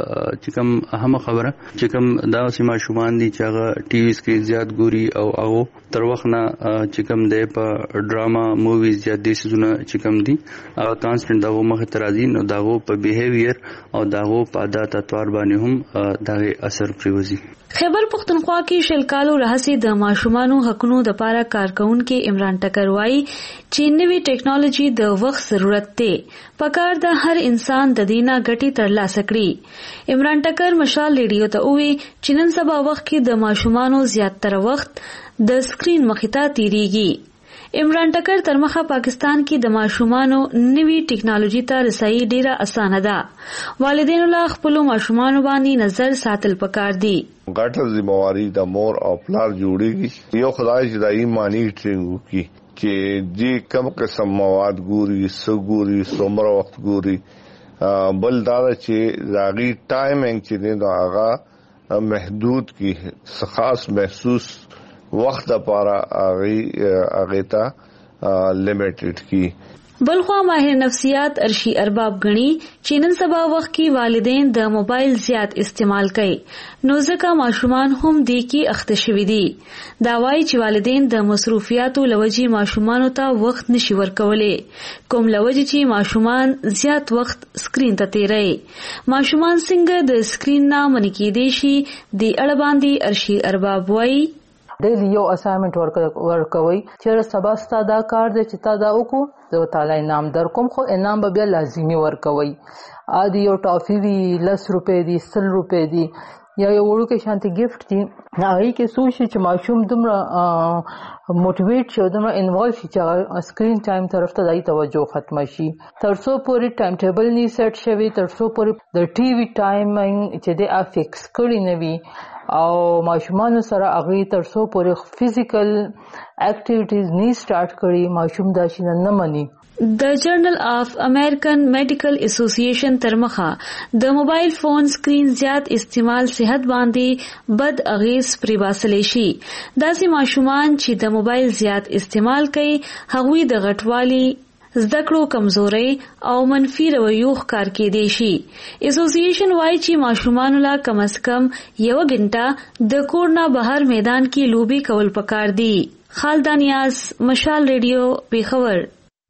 چې کوم اهم خبره چې کوم دا سیما شومان دي چې هغه ټي وي سکرین زیات ګوري او هغه تر وخت نه چې کوم دی په ډراما موویز زیات دي سونه چې کوم دي هغه کانسټنټ دغه مخ ترازی نو دغه په بیهیویر او دغه په عادت اتوار باندې هم دغه اثر پریوزي. خیبر پختونخوا کې شلکالو راهسي د ماشومانو حقونو د پاره کارکونکو عمران ټکر وایي چې نوې ټیکنالوژي د وخت ضرورت دی، پکار د هر انسان د دینه ګټي ترلاسه کړي. عمران ټکر مشال ریډیو ته وی چې نن سبا وخت کې د ماشومانو زیاتره وخت د سکرین مخې ته تیریږي. عمران ټکر تر مخه پاکستان کې د ماشومانو نوي ټیکنالوژي ته رسایي ډیره اسانه ده. والدینو لا خپل ماشومانو باندې نظر ساتل پکار دي. ګټه ذمہواری د مور او پلار جوړیږي. یو خدای چې د ایمانی ټرینګ وکي چې دې کم قسم مواد ګوري، سګوري، څومره وخت ګوري. بل دا چې راغي ټایمینګ چې دی هغه محدود کی خاص محسوس وخت لپاره هغه هغه ته لیمیټډ کی. بلخوا ماهر نفسیات ارشی ارباب غنی چې نن سبا وخت کې والدین د موبایل زیات استعمال کوي نو ځکه ماشومان هم دی کې اخته شوي دي. دا وایي چې والدین د مصروفیاتو لوجي ماشومانو ته وخت نشي ورکولی، کوم لوجي چې ماشومان زیات وخت سکرین ته تیروي. ماشومان څنګه د سکرین نه منع کېدای شي د اړه باندې ارشی ارباب وایي ډیلی یو اسایمنت ورکوي چې سبا ستا دا کار دی چې تا دا وکړو زه تعالی انعام در کوم، خو انعام به بیا لازمي ورکوي. عادي یو ټافي وي لس روپۍ دي، سل روپۍ دي، یا یو وړوکی شانتي ګفت دي. هغې کې څو شي چې ماشوم دومره موټیویټ شي او دومره انوالو شي چې سکرین ټایم طرف ته دای توجه ختمه شي. تر څو پورې ټایم ټیبل نه سیټ شوي، تر څو پورې د ټي وي ټایمینګ چې دی فکس کړی نه وي او ماشومان سره هغه تر څو پورې فزیکل اکټیویټیز نه سٹارټ کړي ماشوم دا شي نه مني. د جرنل اف امریکن میډیکل اسوسییشن ترمخه د موبایل فون سکرین زیات استعمال صحت باندې بد اغیز پرې باسلی شي. داسې ماشومان چې د موبایل زیات استعمال کوي هغوی د غټوالي زده کړو کمزوري او منفي رویو ښکار کېدی شي. اسوسییشن وايي چې ماشومان لا کم از کم یو غنټه د کور نه بهر میدان کې لوبي کول پکار دي. خالد نیاز، مشال ریډیو، پیښور.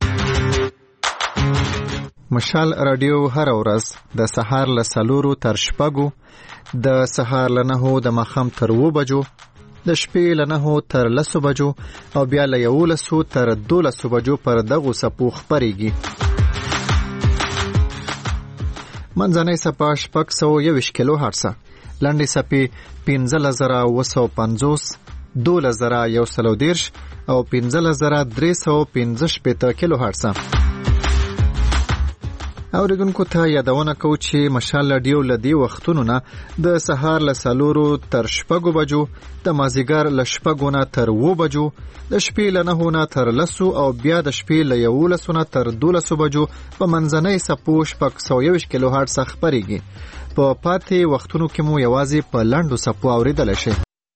مشال رادیو هر ورځ د سهار له څلورو تر شپږو، د سهار له نهو د ماښام تر اوو بجو، د شپې له نهو تر لسو بجو او بیا له یولسو تر دولسو بجو پر دغو څپو خپرېږي. منځنۍ څپه شپږ سوه یوویشت کیلو هرڅه، لنډې څپې پنځلس زره اووه سوه پنځوس، دولس زره یو سل او دېرش او پنځلس زره درې سوه پنځه شپېته کیلو هرڅه. اوریدونکو ته یادونه کوو چې مشال رادیو له دې وختونو نه د سهار له څلورو تر شپږو بجو، د مازدیګر له شپږو نه تر اوو بجو، د شپې له نهو نه تر لسو او بیا د شپې له یولسو نه تر دولسو بجو په منځنۍ څپو شپږ سوه یوویشت کیلو هرټز خپرېږي. په پاتې وختونو کې مو یوازې په لنډو څپو اورېدلی شئ.